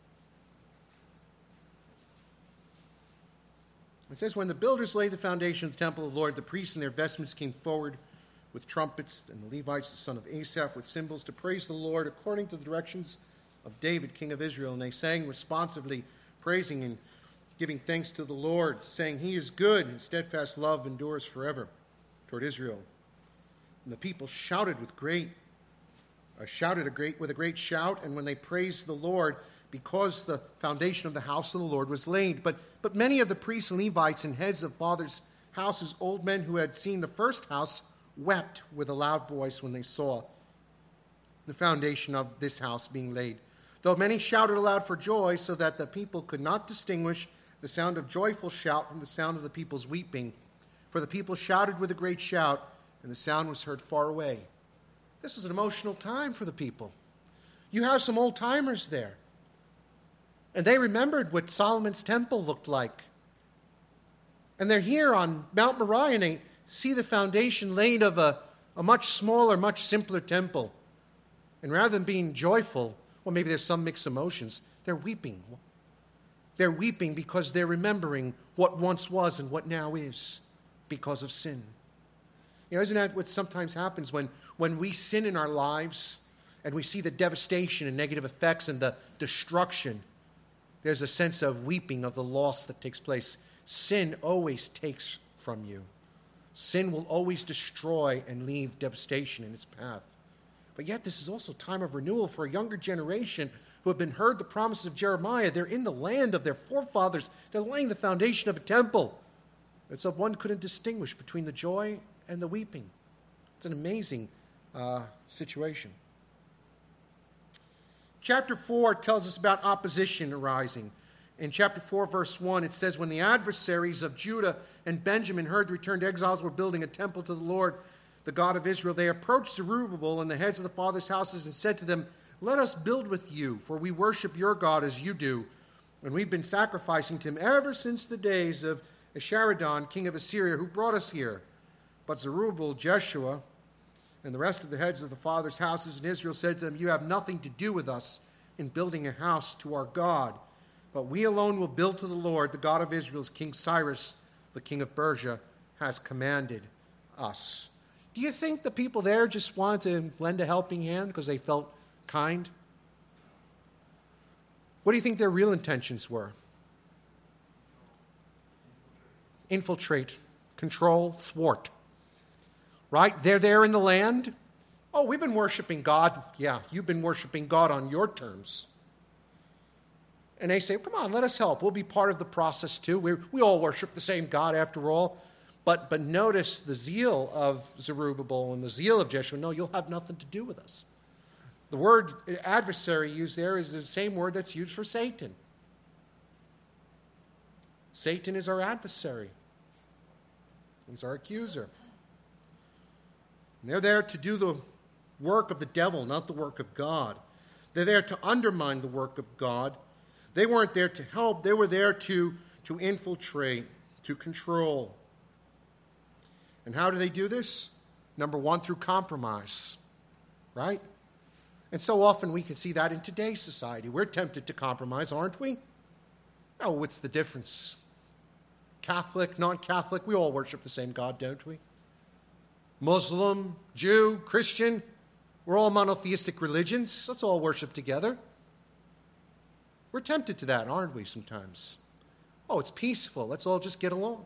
It says, when the builders laid the foundation of the temple of the Lord, the priests in their vestments came forward with trumpets, and the Levites, the son of Asaph, with cymbals to praise the Lord according to the directions of David, king of Israel. And they sang responsively, praising and giving thanks to the Lord, saying, He is good, and steadfast love endures forever. toward Israel. And the people shouted with great, uh, shouted a great with a great shout, and when they praised the Lord, because the foundation of the house of the Lord was laid. But but many of the priests and Levites and heads of fathers' houses, old men who had seen the first house, wept with a loud voice when they saw the foundation of this house being laid. Though many shouted aloud for joy, so that the people could not distinguish the sound of joyful shout from the sound of the people's weeping. For the people shouted with a great shout, and the sound was heard far away. This was an emotional time for the people. You have some old-timers there. And they remembered what Solomon's temple looked like. And they're here on Mount Moriah, and they see the foundation laid of a, a much smaller, much simpler temple. And rather than being joyful, well, maybe there's some mixed emotions, they're weeping. They're weeping because they're remembering what once was and what now is because of sin. You know, isn't that what sometimes happens when, when we sin in our lives and we see the devastation and negative effects and the destruction? There's a sense of weeping of the loss that takes place. Sin always takes from you. Sin will always destroy and leave devastation in its path. But yet this is also a time of renewal for a younger generation who have been heard the promises of Jeremiah. They're in the land of their forefathers. They're laying the foundation of a temple. And so one couldn't distinguish between the joy and the weeping. It's an amazing uh, situation. Chapter four tells us about opposition arising. In chapter four, verse one, it says, when the adversaries of Judah and Benjamin heard the returned exiles were building a temple to the Lord, the God of Israel, they approached Zerubbabel and the heads of the fathers' houses and said to them, let us build with you, for we worship your God as you do. And we've been sacrificing to him ever since the days of Esarhaddon, king of Assyria, who brought us here. But Zerubbabel, Jeshua, and the rest of the heads of the fathers' houses in Israel said to them, you have nothing to do with us in building a house to our God, but we alone will build to the Lord, the God of Israel, as King Cyrus, the king of Persia, has commanded us. Do you think the people there just wanted to lend a helping hand because they felt kind? What do you think their real intentions were? Infiltrate, control, thwart. Right? They're there in the land. Oh, we've been worshiping God. Yeah, you've been worshiping God on your terms. And they say, come on, let us help. We'll be part of the process too. We we all worship the same God after all. But, but notice the zeal of Zerubbabel and the zeal of Jeshua. No, you'll have nothing to do with us. The word adversary used there is the same word that's used for Satan. Satan is our adversary. He's our accuser. And they're there to do the work of the devil, not the work of God. They're there to undermine the work of God. They weren't there to help. They were there to, to infiltrate, to control. And how do they do this? Number one, through compromise, right? And so often we can see that in today's society. We're tempted to compromise, aren't we? Oh, what's the difference? Catholic, non-Catholic, we all worship the same God, don't we? Muslim, Jew, Christian, we're all monotheistic religions. Let's all worship together. We're tempted to that, aren't we, sometimes? Oh, it's peaceful. Let's all just get along.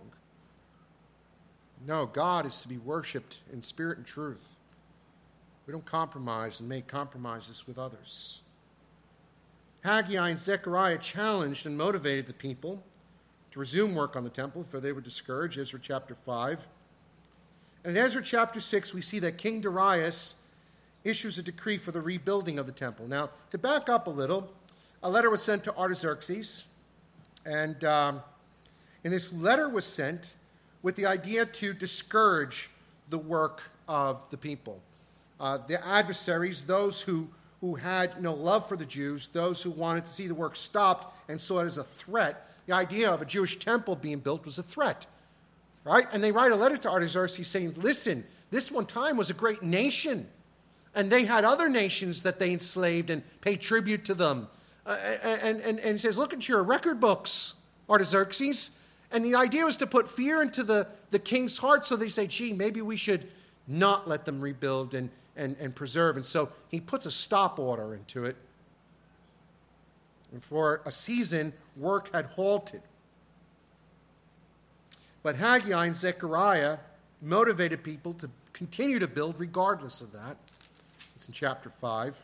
No, God is to be worshipped in spirit and truth. We don't compromise and make compromises with others. Haggai and Zechariah challenged and motivated the people to resume work on the temple, for they were discouraged, Ezra chapter five. And in Ezra chapter six, we see that King Darius issues a decree for the rebuilding of the temple. Now, to back up a little, a letter was sent to Artaxerxes, and, um, and this letter was sent with the idea to discourage the work of the people. Uh, the adversaries, those who, who had no love for the Jews, those who wanted to see the work stopped and saw it as a threat. The idea of a Jewish temple being built was a threat, right? And they write a letter to Artaxerxes saying, listen, this one time was a great nation, and they had other nations that they enslaved and paid tribute to them. Uh, and, and, and he says, look at your record books, Artaxerxes. And the idea was to put fear into the, the king's heart, so they say, gee, maybe we should not let them rebuild and, and, and preserve. And so he puts a stop order into it. And for a season, work had halted. But Haggai and Zechariah motivated people to continue to build regardless of that. It's in chapter five.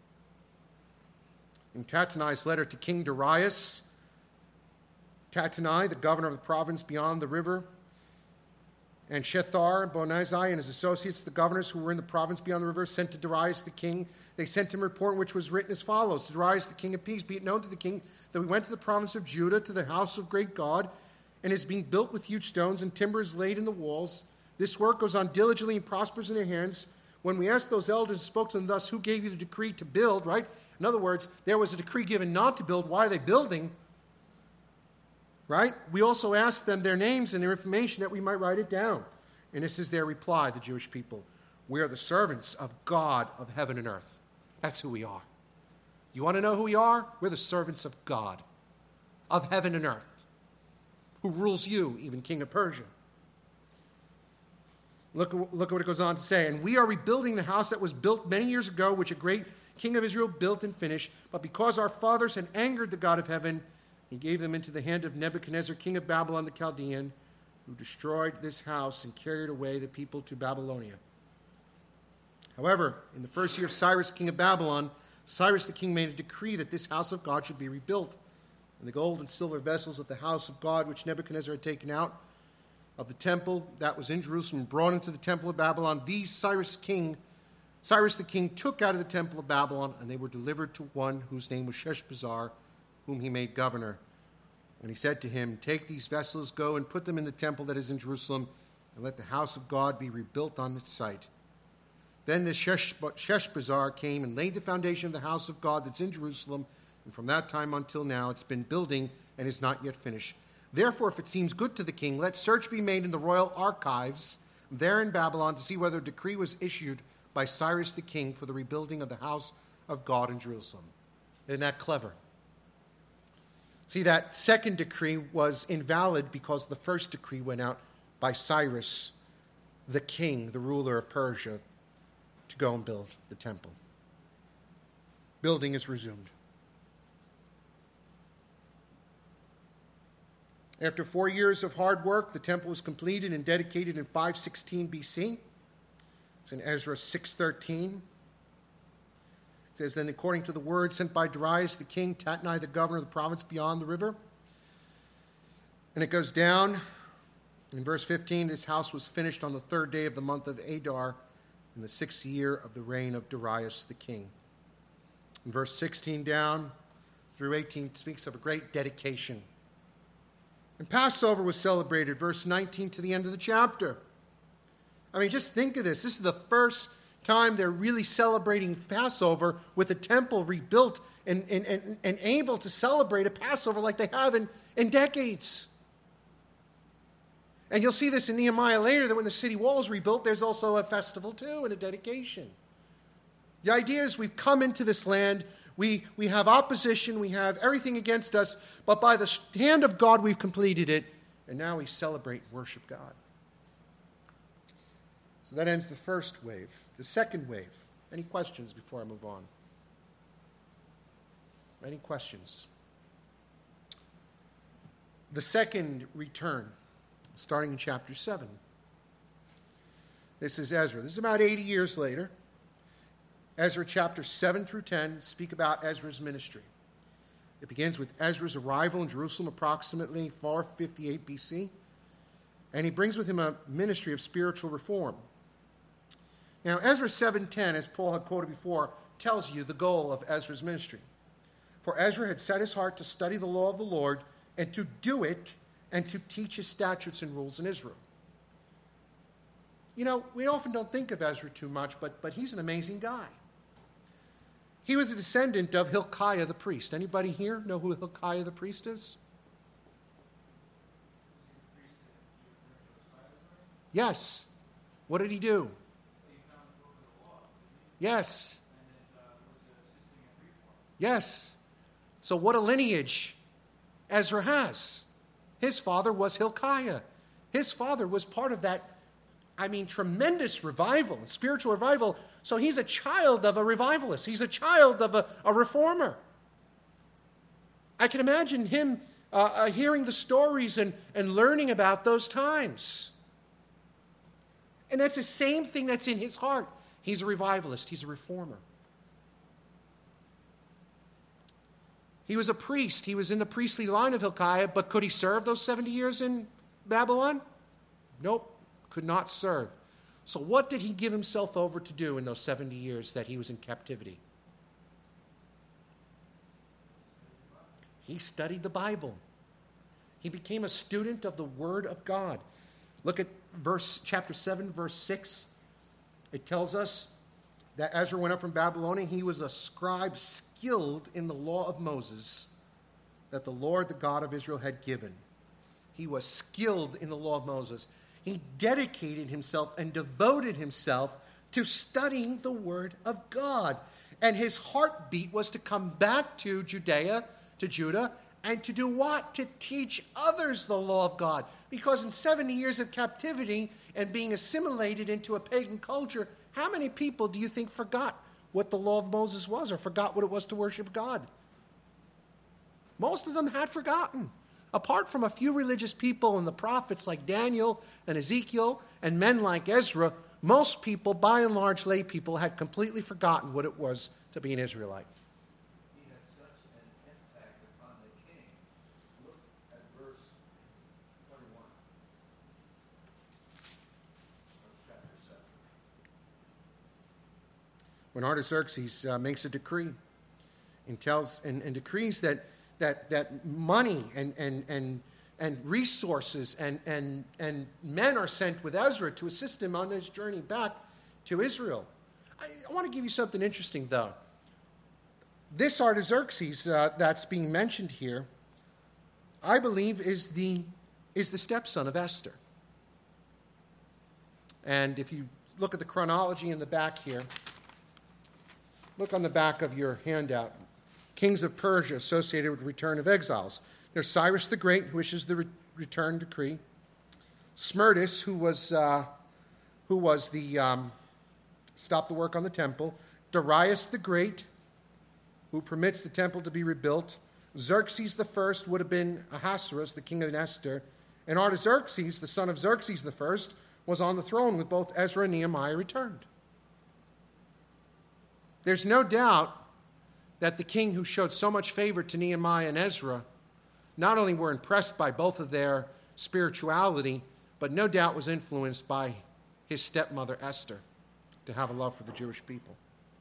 In Tattenai's letter to King Darius, Tattenai, the governor of the province beyond the river, and Shethar, Bonazai, and his associates, the governors who were in the province beyond the river, sent to Darius the king. They sent him a report in which was written as follows: To Darius the king of peace, be it known to the king that we went to the province of Judah, to the house of great God, and it is being built with huge stones, and timber is laid in the walls. This work goes on diligently and prospers in their hands. When we asked those elders and spoke to them thus, who gave you the decree to build, right? In other words, there was a decree given not to build. Why are they building? Right? We also asked them their names and their information that we might write it down. And this is their reply, the Jewish people. We are the servants of God of heaven and earth. That's who we are. You want to know who we are? We're the servants of God of heaven and earth, who rules you, even king of Persia. Look, look at what it goes on to say. And we are rebuilding the house that was built many years ago, which a great king of Israel built and finished. But because our fathers had angered the God of heaven, he gave them into the hand of Nebuchadnezzar, king of Babylon the Chaldean, who destroyed this house and carried away the people to Babylonia. However, in the first year of Cyrus, king of Babylon, Cyrus the king made a decree that this house of God should be rebuilt. And the gold and silver vessels of the house of God, which Nebuchadnezzar had taken out of the temple that was in Jerusalem, brought into the temple of Babylon, these Cyrus king, Cyrus the king took out of the temple of Babylon, and they were delivered to one whose name was Sheshbazzar, whom he made governor. And he said to him, take these vessels, go and put them in the temple that is in Jerusalem, and let the house of God be rebuilt on its site. Then this Sheshbazzar came and laid the foundation of the house of God that's in Jerusalem, and from that time until now it's been building and is not yet finished. Therefore, if it seems good to the king, let search be made in the royal archives there in Babylon to see whether a decree was issued by Cyrus the king for the rebuilding of the house of God in Jerusalem. Isn't that clever? See, that second decree was invalid because the first decree went out by Cyrus, the king, the ruler of Persia, to go and build the temple. Building is resumed. After four years of hard work, the temple was completed and dedicated in five sixteen B C. It's in Ezra six thirteen. It says, then according to the word sent by Darius the king, Tattenai the governor of the province beyond the river. And it goes down in verse fifteen, this house was finished on the third day of the month of Adar in the sixth year of the reign of Darius the king. In verse sixteen down through eighteen speaks of a great dedication. And Passover was celebrated, verse nineteen to the end of the chapter. I mean, just think of this. This is the first time they're really celebrating Passover with the temple rebuilt and, and, and, and able to celebrate a Passover like they have in, in decades. And you'll see this in Nehemiah later, that when the city wall is rebuilt, there's also a festival too and a dedication. The idea is we've come into this land, we, we have opposition, we have everything against us, but by the hand of God we've completed it, and now we celebrate and worship God. So that ends the first wave. The second wave. Any questions before I move on? Any questions? The second return, starting in chapter seven. This is Ezra. This is about eighty years later. Ezra chapter seven through ten speak about Ezra's ministry. It begins with Ezra's arrival in Jerusalem approximately four fifty-eight B C, and he brings with him a ministry of spiritual reform. Now, Ezra seven ten, as Paul had quoted before, tells you the goal of Ezra's ministry. For Ezra had set his heart to study the law of the Lord and to do it and to teach his statutes and rules in Israel. You know, we often don't think of Ezra too much, but, but he's an amazing guy. He was a descendant of Hilkiah the priest. Anybody here know who Hilkiah the priest is? Yes. What did he do? Yes. Yes. So what a lineage Ezra has. His father was Hilkiah. His father was part of that, I mean, tremendous revival, spiritual revival. So he's a child of a revivalist. He's a child of a, a reformer. I can imagine him uh, uh, hearing the stories and, and learning about those times. And that's the same thing that's in his heart. He's a revivalist. He's a reformer. He was a priest. He was in the priestly line of Hilkiah, but could he serve those seventy years in Babylon? Nope, could not serve. So what did he give himself over to do in those seventy years that he was in captivity? He studied the Bible. He became a student of the Word of God. Look at verse chapter seven, verse six. It tells us that Ezra went up from Babylonia. He was a scribe skilled in the law of Moses that the Lord, the God of Israel, had given. He was skilled in the law of Moses. He dedicated himself and devoted himself to studying the Word of God. And his heartbeat was to come back to Judea, to Judah, and to do what? To teach others the law of God. Because in seventy years of captivity and being assimilated into a pagan culture, how many people do you think forgot what the law of Moses was or forgot what it was to worship God? Most of them had forgotten. Apart from a few religious people and the prophets like Daniel and Ezekiel and men like Ezra, most people, by and large lay people, had completely forgotten what it was to be an Israelite. He had such an impact upon the king. Look at verse twenty-one of chapter seven. When Artaxerxes uh, makes a decree and tells and, and decrees that that that money and and and and resources and and and men are sent with Ezra to assist him on his journey back to Israel. I, I want to give you something interesting, though. This Artaxerxes uh, that's being mentioned here, I believe, is the is the stepson of Esther. And if you look at the chronology in the back here, look on the back of your handout. Kings of Persia associated with return of exiles. There's Cyrus the Great, who issues the re- return decree. Smerdis, who was uh, who was the um, stopped the work on the temple. Darius the Great, who permits the temple to be rebuilt. Xerxes the First would have been Ahasuerus, the king of Esther, and Artaxerxes, the son of Xerxes the First, was on the throne with both Ezra and Nehemiah returned. There's no doubt that the king who showed so much favor to Nehemiah and Ezra not only were impressed by both of their spirituality, but no doubt was influenced by his stepmother Esther to have a love for the Jewish people.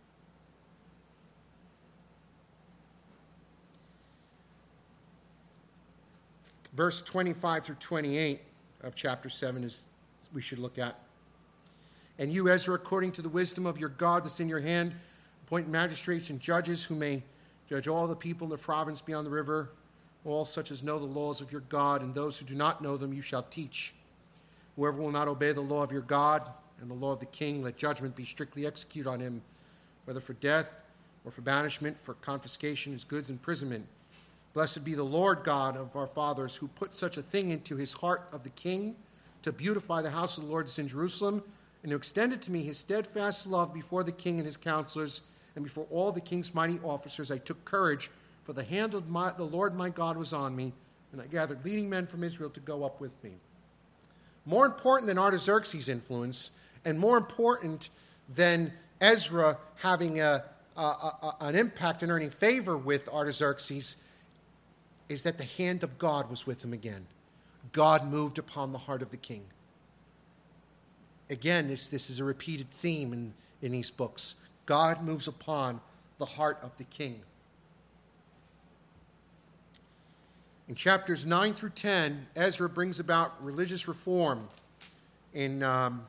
Verse twenty-five through twenty-eight of chapter seven is we should look at. And you, Ezra, according to the wisdom of your God that's in your hand, appoint magistrates and judges who may judge all the people in the province beyond the river, all such as know the laws of your God, and those who do not know them you shall teach. Whoever will not obey the law of your God and the law of the king, let judgment be strictly executed on him, whether for death or for banishment, for confiscation, his goods, imprisonment. Blessed be the Lord God of our fathers, who put such a thing into his heart of the king, to beautify the house of the Lord that's in Jerusalem, and to extend it to me his steadfast love before the king and his counselors, and before all the king's mighty officers. I took courage, for the hand of my, the Lord my God was on me, and I gathered leading men from Israel to go up with me. More important than Artaxerxes' influence, and more important than Ezra having a, a, a, an impact and earning favor with Artaxerxes, is that the hand of God was with him again. God moved upon the heart of the king. Again, this, this is a repeated theme in, in these books. God moves upon the heart of the king. In chapters nine through ten, Ezra brings about religious reform. In, um,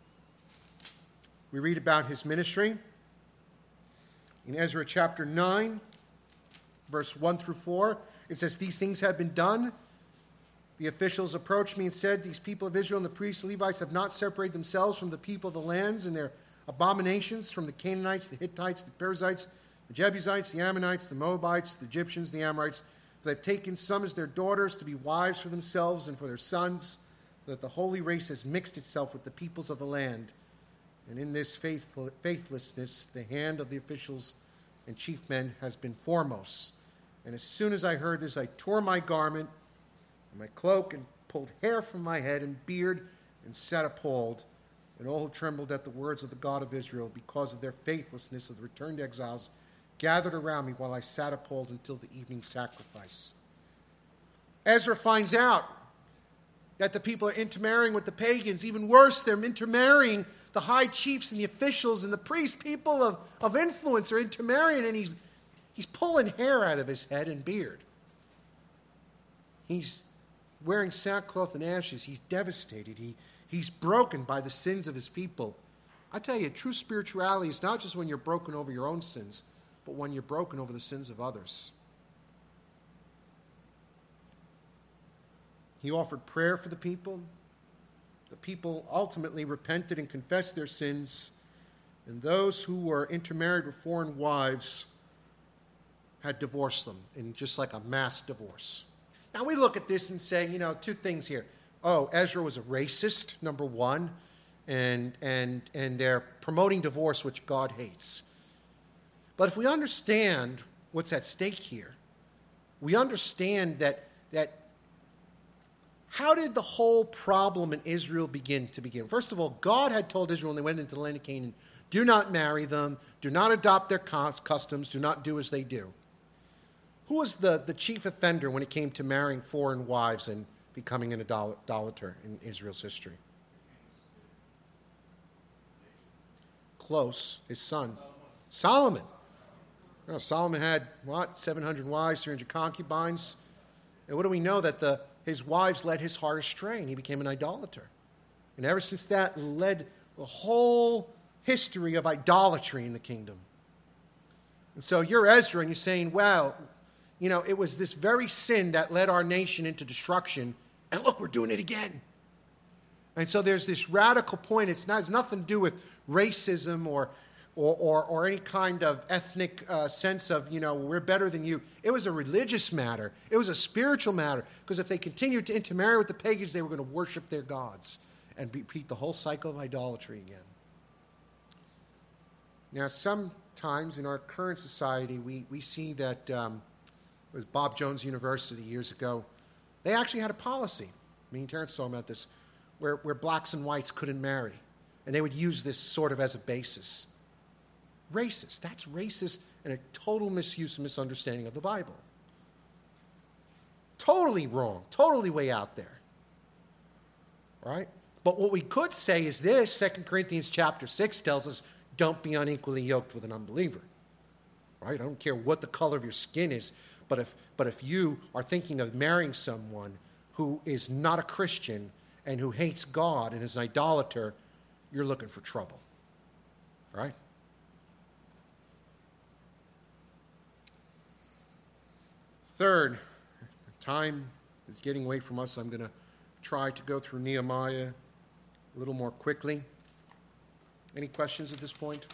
we read about his ministry. In Ezra chapter nine, verse one through four, it says, these things have been done. The officials approached me and said, these people of Israel and the priests and Levites have not separated themselves from the people of the lands and their abominations, from the Canaanites, the Hittites, the Perizzites, the Jebusites, the Ammonites, the Moabites, the Egyptians, the Amorites. For they've taken some as their daughters to be wives for themselves and for their sons, so that the holy race has mixed itself with the peoples of the land. And in this faithful, faithlessness, the hand of the officials and chief men has been foremost. And as soon as I heard this, I tore my garment and my cloak and pulled hair from my head and beard and sat appalled. And all who trembled at the words of the God of Israel because of their faithlessness of the returned exiles gathered around me while I sat appalled until the evening sacrifice. Ezra finds out that the people are intermarrying with the pagans. Even worse, they're intermarrying the high chiefs and the officials and the priests. People of, of influence are intermarrying, and he's, he's pulling hair out of his head and beard. He's wearing sackcloth and ashes. He's devastated. He, he's broken by the sins of his people. I tell you, true spirituality is not just when you're broken over your own sins, but when you're broken over the sins of others. He offered prayer for the people. The people ultimately repented and confessed their sins, and those who were intermarried with foreign wives had divorced them in just like a mass divorce. Now we look at this and say, you know, two things here. Oh, Ezra was a racist, number one, and and and they're promoting divorce, which God hates. But if we understand what's at stake here, we understand that that how did the whole problem in Israel begin to begin? First of all, God had told Israel when they went into the land of Canaan, do not marry them, do not adopt their customs, do not do as they do. Who was the, the chief offender when it came to marrying foreign wives and becoming an idolater in Israel's history? Close, his son. Solomon. Well, Solomon had, what, seven hundred wives, three hundred concubines. And what do we know? That the his wives led his heart astray, and he became an idolater. And ever since that led the whole history of idolatry in the kingdom. And so you're Ezra, and you're saying, well, you know, it was this very sin that led our nation into destruction, and look, we're doing it again. And so there's this radical point. It's not, it's nothing to do with racism or or or, or any kind of ethnic uh, sense of, you know, we're better than you. It was a religious matter. It was a spiritual matter. Because if they continued to intermarry with the pagans, they were going to worship their gods and repeat the whole cycle of idolatry again. Now, sometimes in our current society, we, we see that, um, it was Bob Jones University years ago, they actually had a policy, me and Terrence talking about this, where, where blacks and whites couldn't marry. And they would use this sort of as a basis. Racist. That's racist and a total misuse and misunderstanding of the Bible. Totally wrong. Totally way out there. Right? But what we could say is this, Second Corinthians chapter six tells us, don't be unequally yoked with an unbeliever. Right? I don't care what the color of your skin is, but if but if you are thinking of marrying someone who is not a Christian and who hates God and is an idolater, you're looking for trouble. Right? Third, time is getting away from us. I'm going to try to go through Nehemiah a little more quickly. Any questions at this point?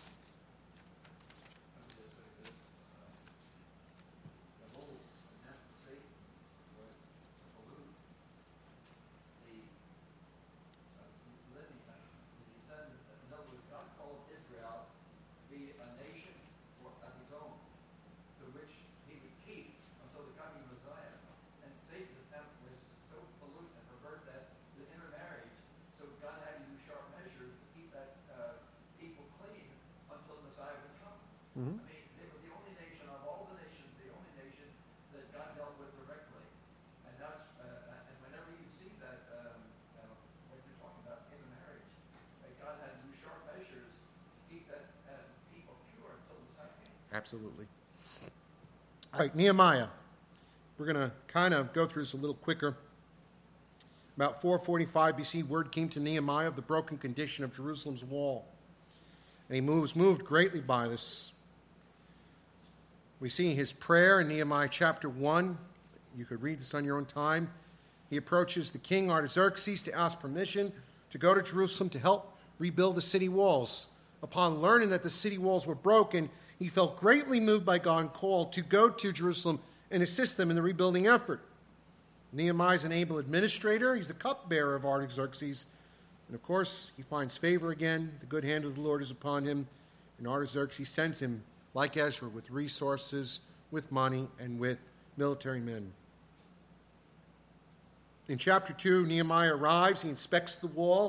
Mm-hmm. I mean, they were the only nation of all the nations, the only nation that God dealt with directly. And that's, uh, and whenever you see that, um, uh, what you're talking about, intermarriage, that God had to use sharp measures to keep that uh, people pure until the time came. Absolutely. All right, Nehemiah. We're going to kind of go through this a little quicker. About four forty-five B C, word came to Nehemiah of the broken condition of Jerusalem's wall. And he was moved greatly by this. We see his prayer in Nehemiah chapter one. You could read this on your own time. He approaches the king Artaxerxes to ask permission to go to Jerusalem to help rebuild the city walls. Upon learning that the city walls were broken, he felt greatly moved by God and called to go to Jerusalem and assist them in the rebuilding effort. Nehemiah is an able administrator. He's the cupbearer of Artaxerxes. And of course, he finds favor again. The good hand of the Lord is upon him. And Artaxerxes sends him, like Ezra, with resources, with money, and with military men. In chapter two, Nehemiah arrives. He inspects the wall.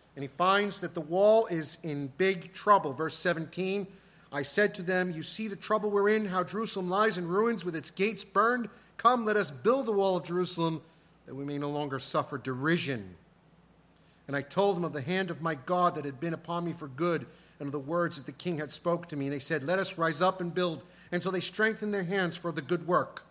And he finds that the wall is in big trouble. Verse seventeen, I said to them, you see the trouble we're in, how Jerusalem lies in ruins with its gates burned. Come, let us build the wall of Jerusalem, that we may no longer suffer derision. And I told them of the hand of my God that had been upon me for good, and of the words that the king had spoke to me. And they said, let us rise up and build. And so they strengthened their hands for the good work.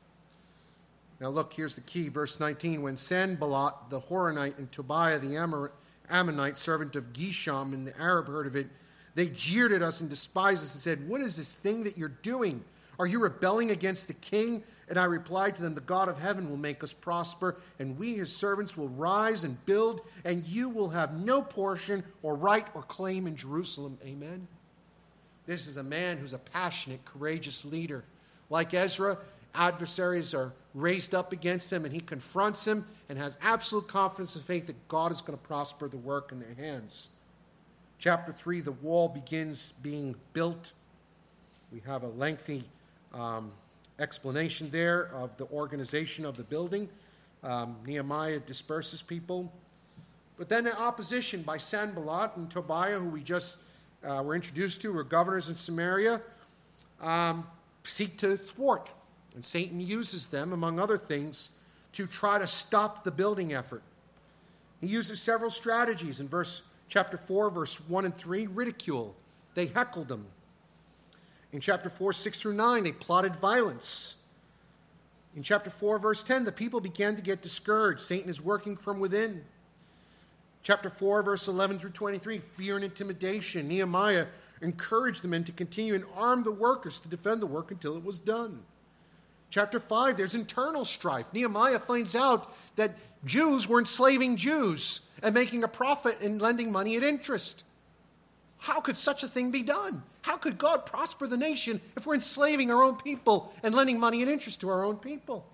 Now look, here's the key. Verse nineteen, when Sanballat the Horonite and Tobiah the Amor- Ammonite, servant of Geshem, and the Arab heard of it, they jeered at us and despised us and said, what is this thing that you're doing? Are you rebelling against the king? And I replied to them, the God of heaven will make us prosper, and we his servants will rise and build, and you will have no portion or right or claim in Jerusalem. Amen. This is a man who's a passionate, courageous leader. Like Ezra, adversaries are raised up against him, and he confronts him and has absolute confidence and faith that God is going to prosper the work in their hands. Chapter three, the wall begins being built. We have a lengthy um, explanation there of the organization of the building. Um, Nehemiah disperses people. But then the opposition by Sanballat and Tobiah, who we just uh, were introduced to, were governors in Samaria, um, seek to thwart. And Satan uses them, among other things, to try to stop the building effort. He uses several strategies. In verse chapter four, verse one and three, ridicule. They heckled him. In chapter four, six through nine, they plotted violence. In chapter four, verse ten, the people began to get discouraged. Satan is working from within. Chapter four, verse eleven through twenty-three, fear and intimidation. Nehemiah encouraged the men to continue and arm the workers to defend the work until it was done. Chapter five, there's internal strife. Nehemiah finds out that Jews were enslaving Jews and making a profit and lending money at interest. How could such a thing be done? How could God prosper the nation if we're enslaving our own people and lending money and interest to our own people?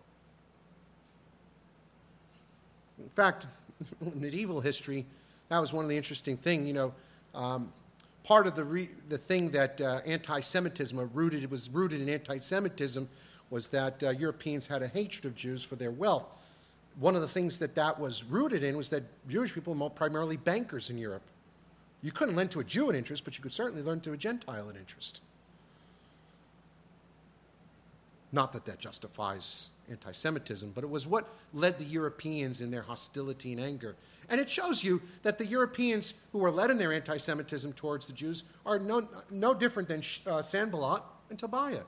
In fact, in medieval history, that was one of the interesting things. You know, um, part of the re- the thing that uh, anti-Semitism rooted it was rooted in anti-Semitism was that uh, Europeans had a hatred of Jews for their wealth. One of the things that that was rooted in was that Jewish people were primarily bankers in Europe. You couldn't lend to a Jew an interest, but you could certainly lend to a Gentile an interest. Not that that justifies anti-Semitism, but it was what led the Europeans in their hostility and anger. And it shows you that the Europeans who were led in their anti-Semitism towards the Jews are no, no different than uh, Sanballat and Tobiah.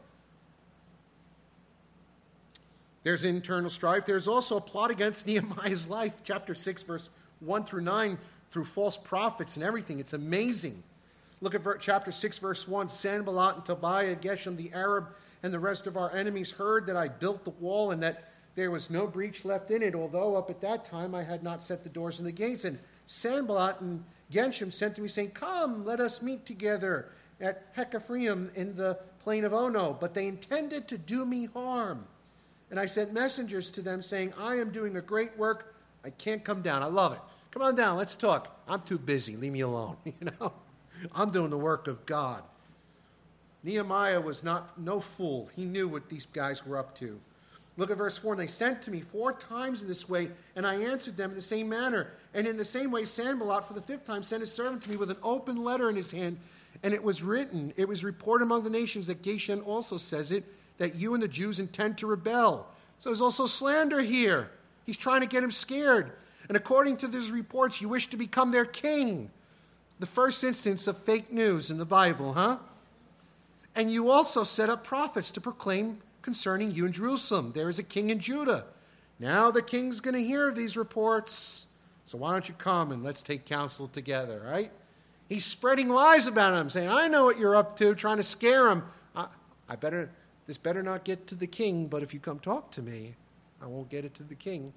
There's internal strife. There's also a plot against Nehemiah's life. Chapter six, verse one through nine, through false prophets and everything. It's amazing. Look at chapter six, verse one. Sanballat and Tobiah, Geshem the Arab, and the rest of our enemies heard that I built the wall and that there was no breach left in it, although up at that time I had not set the doors and the gates. And Sanballat and Geshem sent to me, saying, come, let us meet together at Hekaphirim in the plain of Ono. But they intended to do me harm. And I sent messengers to them saying, I am doing a great work. I can't come down. I love it. Come on down. Let's talk. I'm too busy. Leave me alone. You know, I'm doing the work of God. Nehemiah was not no fool. He knew what these guys were up to. Look at verse four. And they sent to me four times in this way, and I answered them in the same manner. And in the same way, Sanballat for the fifth time sent his servant to me with an open letter in his hand. And it was written, it was reported among the nations that Geshem also says it, that you and the Jews intend to rebel. So there's also slander here. He's trying to get him scared. And according to these reports, you wish to become their king. The first instance of fake news in the Bible, huh? And you also set up prophets to proclaim concerning you in Jerusalem. There is a king in Judah. Now the king's going to hear of these reports. So why don't you come and let's take counsel together, right? He's spreading lies about him, saying, I know what you're up to, trying to scare him. I, I better... This better not get to the king, but if you come talk to me, I won't get it to the king.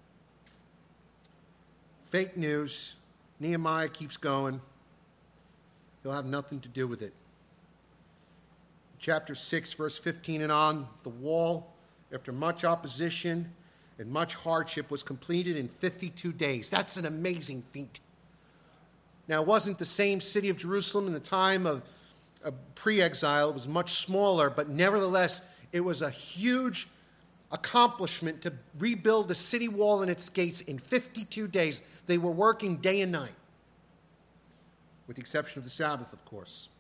Fake news. Nehemiah keeps going. He'll have nothing to do with it. Chapter six, verse fifteen and on, the wall, after much opposition and much hardship, was completed in fifty-two days. That's an amazing feat. Now, it wasn't the same city of Jerusalem in the time of a pre-exile. It was much smaller, but nevertheless, it was a huge accomplishment to rebuild the city wall and its gates in fifty-two days. They were working day and night. with the exception of the Sabbath, of course.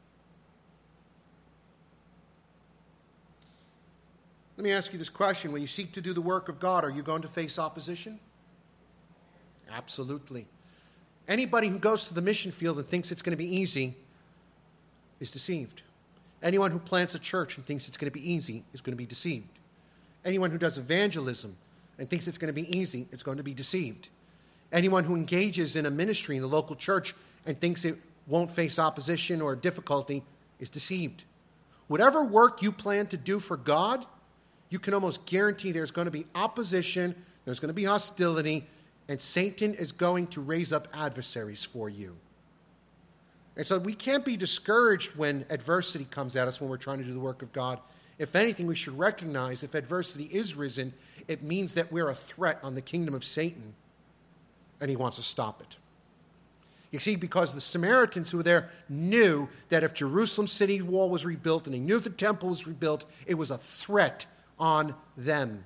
Let me ask you this question. When you seek to do the work of God, are you going to face opposition? Absolutely. Anybody who goes to the mission field and thinks it's going to be easy is deceived. Anyone who plants a church and thinks it's going to be easy is going to be deceived. Anyone who does evangelism and thinks it's going to be easy is going to be deceived. Anyone who engages in a ministry in the local church and thinks it won't face opposition or difficulty is deceived. Whatever work you plan to do for God, you can almost guarantee there's going to be opposition, there's going to be hostility, and Satan is going to raise up adversaries for you. And so we can't be discouraged when adversity comes at us when we're trying to do the work of God. If anything, we should recognize if adversity is risen, it means that we're a threat on the kingdom of Satan, and he wants to stop it. You see, because the Samaritans who were there knew that if Jerusalem city wall was rebuilt and they knew if the temple was rebuilt, it was a threat on them.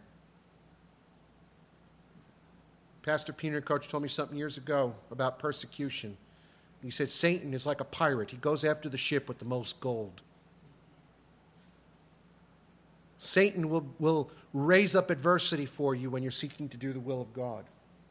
Pastor Peter Coach told me something years ago about persecution. He said, Satan is like a pirate. He goes after the ship with the most gold. Satan will, will raise up adversity for you when you're seeking to do the will of God.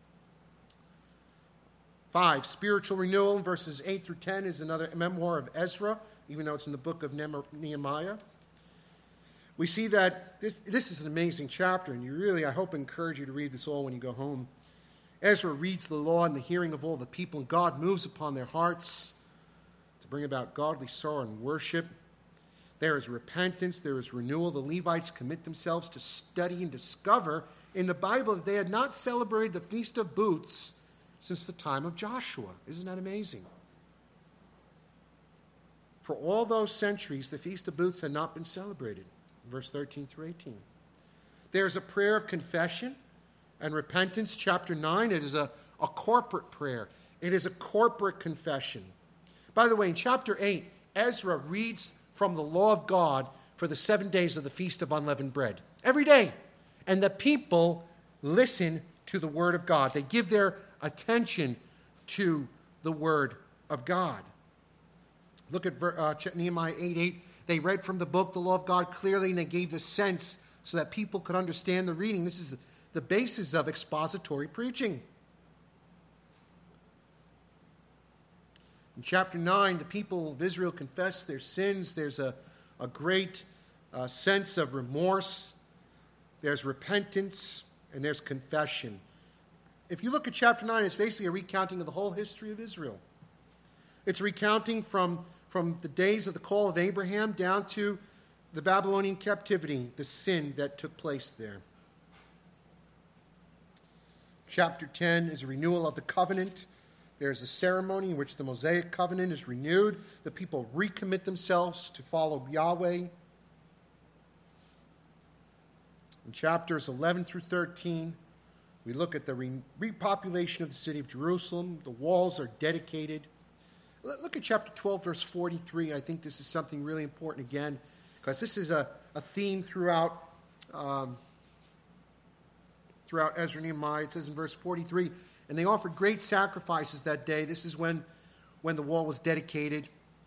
Five, spiritual renewal, verses eight through ten, is another memoir of Ezra, even though it's in the book of Nehemiah. We see that this, this is an amazing chapter, and you really, I hope, encourage you to read this all when you go home. Ezra reads the law in the hearing of all the people, and God moves upon their hearts to bring about godly sorrow and worship. There is repentance, there is renewal. The Levites commit themselves to study and discover in the Bible that they had not celebrated the Feast of Booths since the time of Joshua. Isn't that amazing? For all those centuries, the Feast of Booths had not been celebrated. Verse thirteen through eighteen. There is a prayer of confession and repentance. Chapter nine, it is a, a corporate prayer. It is a corporate confession. By the way, in chapter eight, Ezra reads from the law of God for the seven days of the Feast of Unleavened Bread. Every day. And the people listen to the word of God. They give their attention to the word of God. Look at uh, Nehemiah eight eight. They read from the book, the law of God, clearly, and they gave the sense so that people could understand the reading. This is the basis of expository preaching. In chapter nine, the people of Israel confess their sins. There's a, a great uh, sense of remorse. There's repentance, and there's confession. If you look at chapter nine, it's basically a recounting of the whole history of Israel. It's recounting from, from the days of the call of Abraham down to the Babylonian captivity, the sin that took place there. Chapter ten is a renewal of the covenant. There's a ceremony in which the Mosaic covenant is renewed. The people recommit themselves to follow Yahweh. In chapters eleven through thirteen, we look at the re- repopulation of the city of Jerusalem. The walls are dedicated. Look at chapter twelve, verse forty-three. I think this is something really important again, because this is a, a theme throughout um, throughout Ezra and Nehemiah. It says in verse forty-three, and they offered great sacrifices that day. This is when, when the wall was dedicated.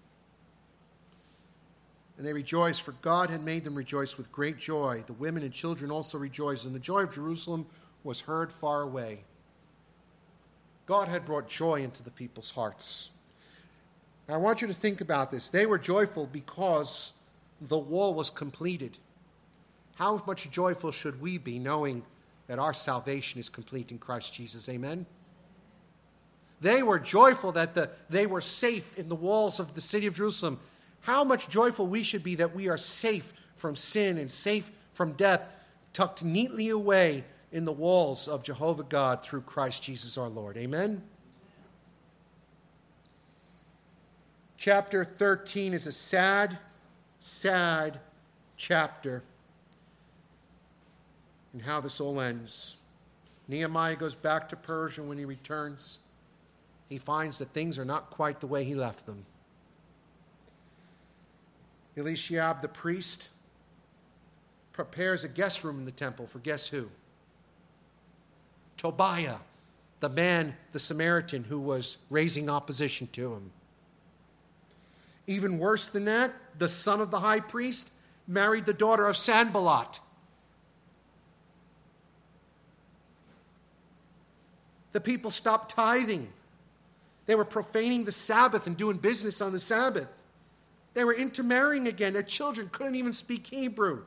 And they rejoiced, for God had made them rejoice with great joy. The women and children also rejoiced, and the joy of Jerusalem was heard far away. God had brought joy into the people's hearts. Now, I want you to think about this. They were joyful because the wall was completed. How much joyful should we be knowing that our salvation is complete in Christ Jesus? Amen? They were joyful that the, they were safe in the walls of the city of Jerusalem. How much joyful we should be that we are safe from sin and safe from death, tucked neatly away in the walls of Jehovah God through Christ Jesus our Lord. Amen? Chapter thirteen is a sad, sad chapter in how this all ends. Nehemiah goes back to Persia. When he returns, he finds that things are not quite the way he left them. Eliashib, the priest, prepares a guest room in the temple for guess who? Tobiah, the man, the Samaritan, who was raising opposition to him. Even worse than that, the son of the high priest married the daughter of Sanballat. The people stopped tithing. They were profaning the Sabbath and doing business on the Sabbath. They were intermarrying again. Their children couldn't even speak Hebrew.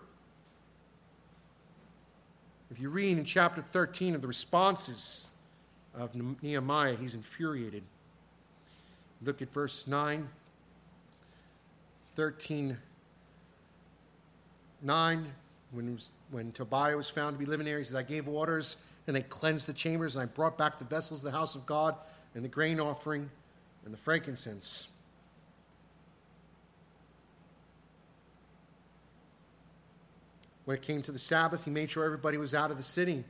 If you read in chapter thirteen of the responses of Nehemiah, he's infuriated. Look at verse nine. thirteen nine, when, was, when Tobiah was found to be living there, he says, I gave orders, and they cleansed the chambers, and I brought back the vessels of the house of God, and the grain offering, and the frankincense. When it came to the Sabbath, he made sure everybody was out of the city.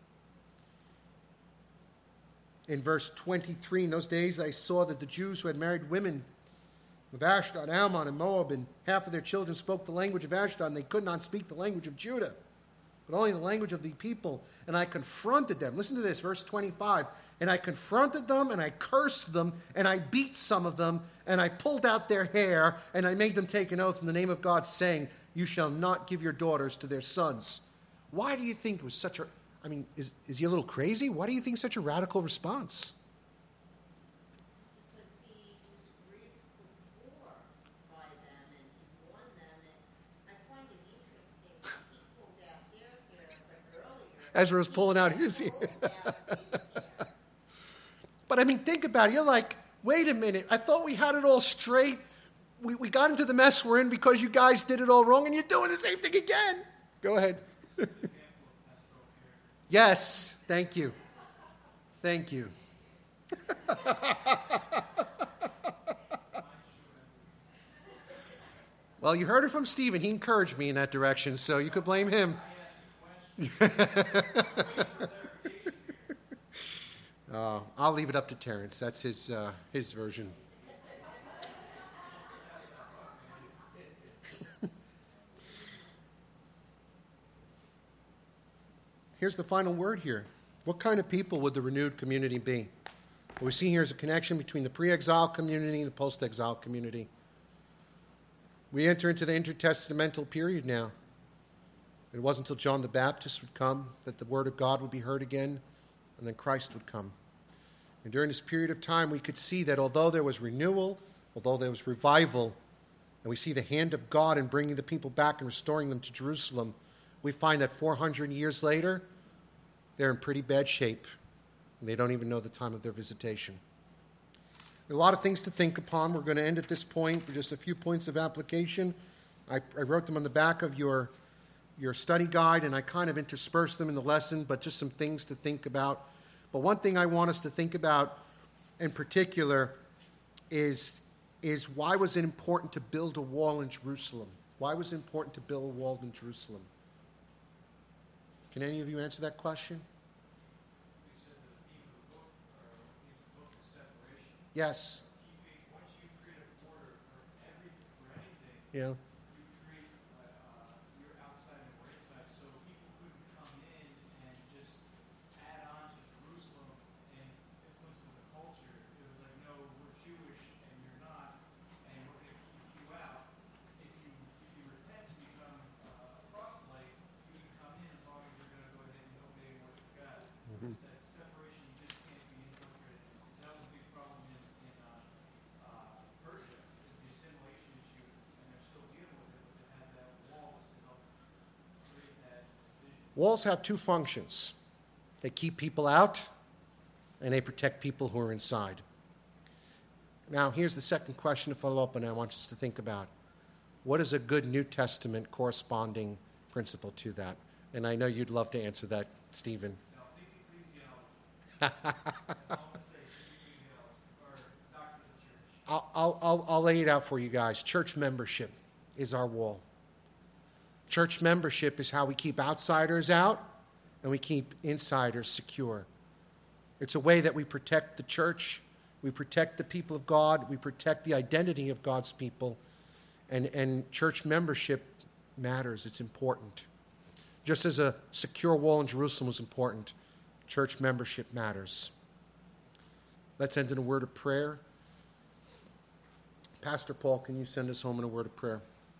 In verse twenty-three, in those days I saw that the Jews who had married women of Ashdod, Ammon, and Moab, and half of their children spoke the language of Ashdod, and they could not speak the language of Judah, but only the language of the people. And I confronted them. Listen to this, verse twenty-five. And I confronted them, and I cursed them, and I beat some of them, and I pulled out their hair, and I made them take an oath in the name of God, saying, you shall not give your daughters to their sons. Why do you think it was such a, I mean, is, is he a little crazy? Why do you think such a radical response? Because he was grieved before by them, and he warned them, and I find it interesting that he pulled out their hair, but earlier... Ezra was pulling out his hair. But I mean, think about it. You're like, wait a minute. I thought we had it all straight. We, we got into the mess we're in because you guys did it all wrong, and you're doing the same thing again. Go ahead. Yes, thank you. Thank you. Well, you heard it from Stephen. He encouraged me in that direction, so you could blame him. uh, I'll leave it up to Terrence. That's his uh, his version. Here's the final word here. What kind of people would the renewed community be? What we see here is a connection between the pre-exile community and the post-exile community. We enter into the intertestamental period now. It wasn't until John the Baptist would come that the word of God would be heard again, and then Christ would come. And during this period of time, we could see that although there was renewal, although there was revival, and we see the hand of God in bringing the people back and restoring them to Jerusalem, we find that four hundred years later, they're in pretty bad shape, and they don't even know the time of their visitation. There are a lot of things to think upon. We're going to end at this point with just a few points of application. I, I wrote them on the back of your, your study guide, and I kind of interspersed them in the lesson, but just some things to think about. But one thing I want us to think about in particular is, is why was it important to build a wall in Jerusalem? Why was it important to build a wall in Jerusalem? Can any of you answer that question? You said that the theme of the book, or the theme of the book is separation. Yes. Keeping, once you create a border for every, for anything, Yeah. you create uh, your outside and your inside, so people couldn't come in and just add on to Jerusalem and influence with the culture. It was like, no, we're Jewish and you're not, and we're going to keep you out. If you if you repent to become uh, a proselyte, you can come in as long as you're going to go ahead and obey and worship God. Mhm. It's that separation, you just can't be infiltrated. That was a big problem in, in uh, uh, Persia, is the assimilation issue, and they're still dealing with it, but they had that walls to help create that vision. Walls have two functions. They keep people out, and they protect people who are inside. Now, here's the second question to follow up on I want us to think about. What is a good New Testament corresponding principle to that? And I know you'd love to answer that, Stephen. Now, think ecclesiology. That's all I'm going to say, think ecclesiology, or doctrine of the church. I'll, I'll, I'll, I'll lay it out for you guys. Church membership is our wall. Church membership is how we keep outsiders out and we keep insiders secure. It's a way that we protect the church, we protect the people of God, we protect the identity of God's people, and, and church membership matters. It's important. Just as a secure wall in Jerusalem was important, church membership matters. Let's end in a word of prayer. Pastor Paul, can you send us home in a word of prayer?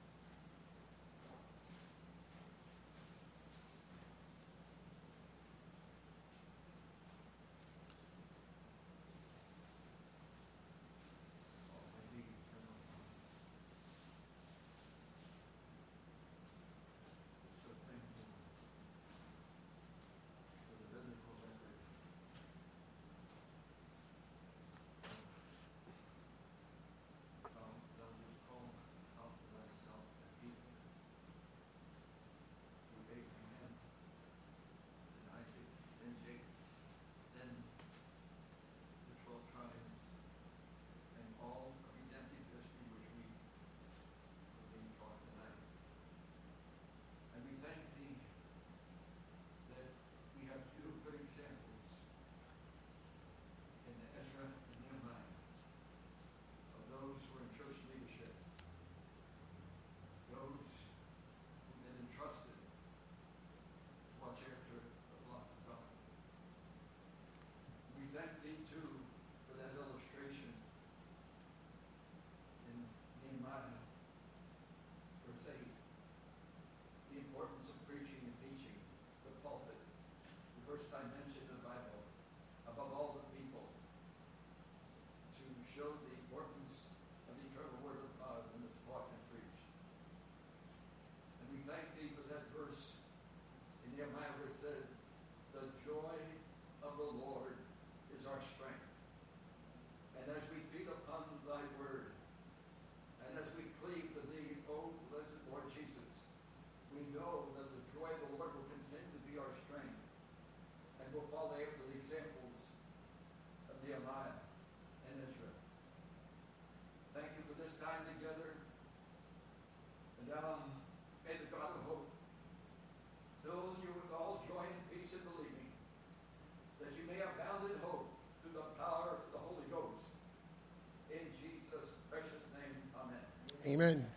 Almighty eternal God, so thankful for the biblical record how thou didst call out to thyself a people through Abraham, then Isaac, then Jacob, then the twelve tribes, and all of redemptive history which we are being taught tonight. And we thank thee that we have two good examples in Ezra and Nehemiah of those who are in church leadership, those who've been entrusted to watch after the flock of God. We thank thee too for that illustration in Nehemiah, verse eight, the importance of preaching and teaching, the pulpit, the first time mentioned in the Bible, above all the people, to show the importance of the eternal word of God when it's taught and preached. And we thank thee for that verse in Nehemiah where it says, the joy of the Lord is our strength. And as we feed upon thy word, and as we cleave to thee, O blessed Lord Jesus, we know that the joy of the Lord will continue to be our strength, and will follow after the examples of Nehemiah and Israel. Thank you for this time together. And now, may the God of hope fill you with all joy and peace in believing, that you may abound in hope through the power of the Holy Ghost. In Jesus' precious name, amen. Amen.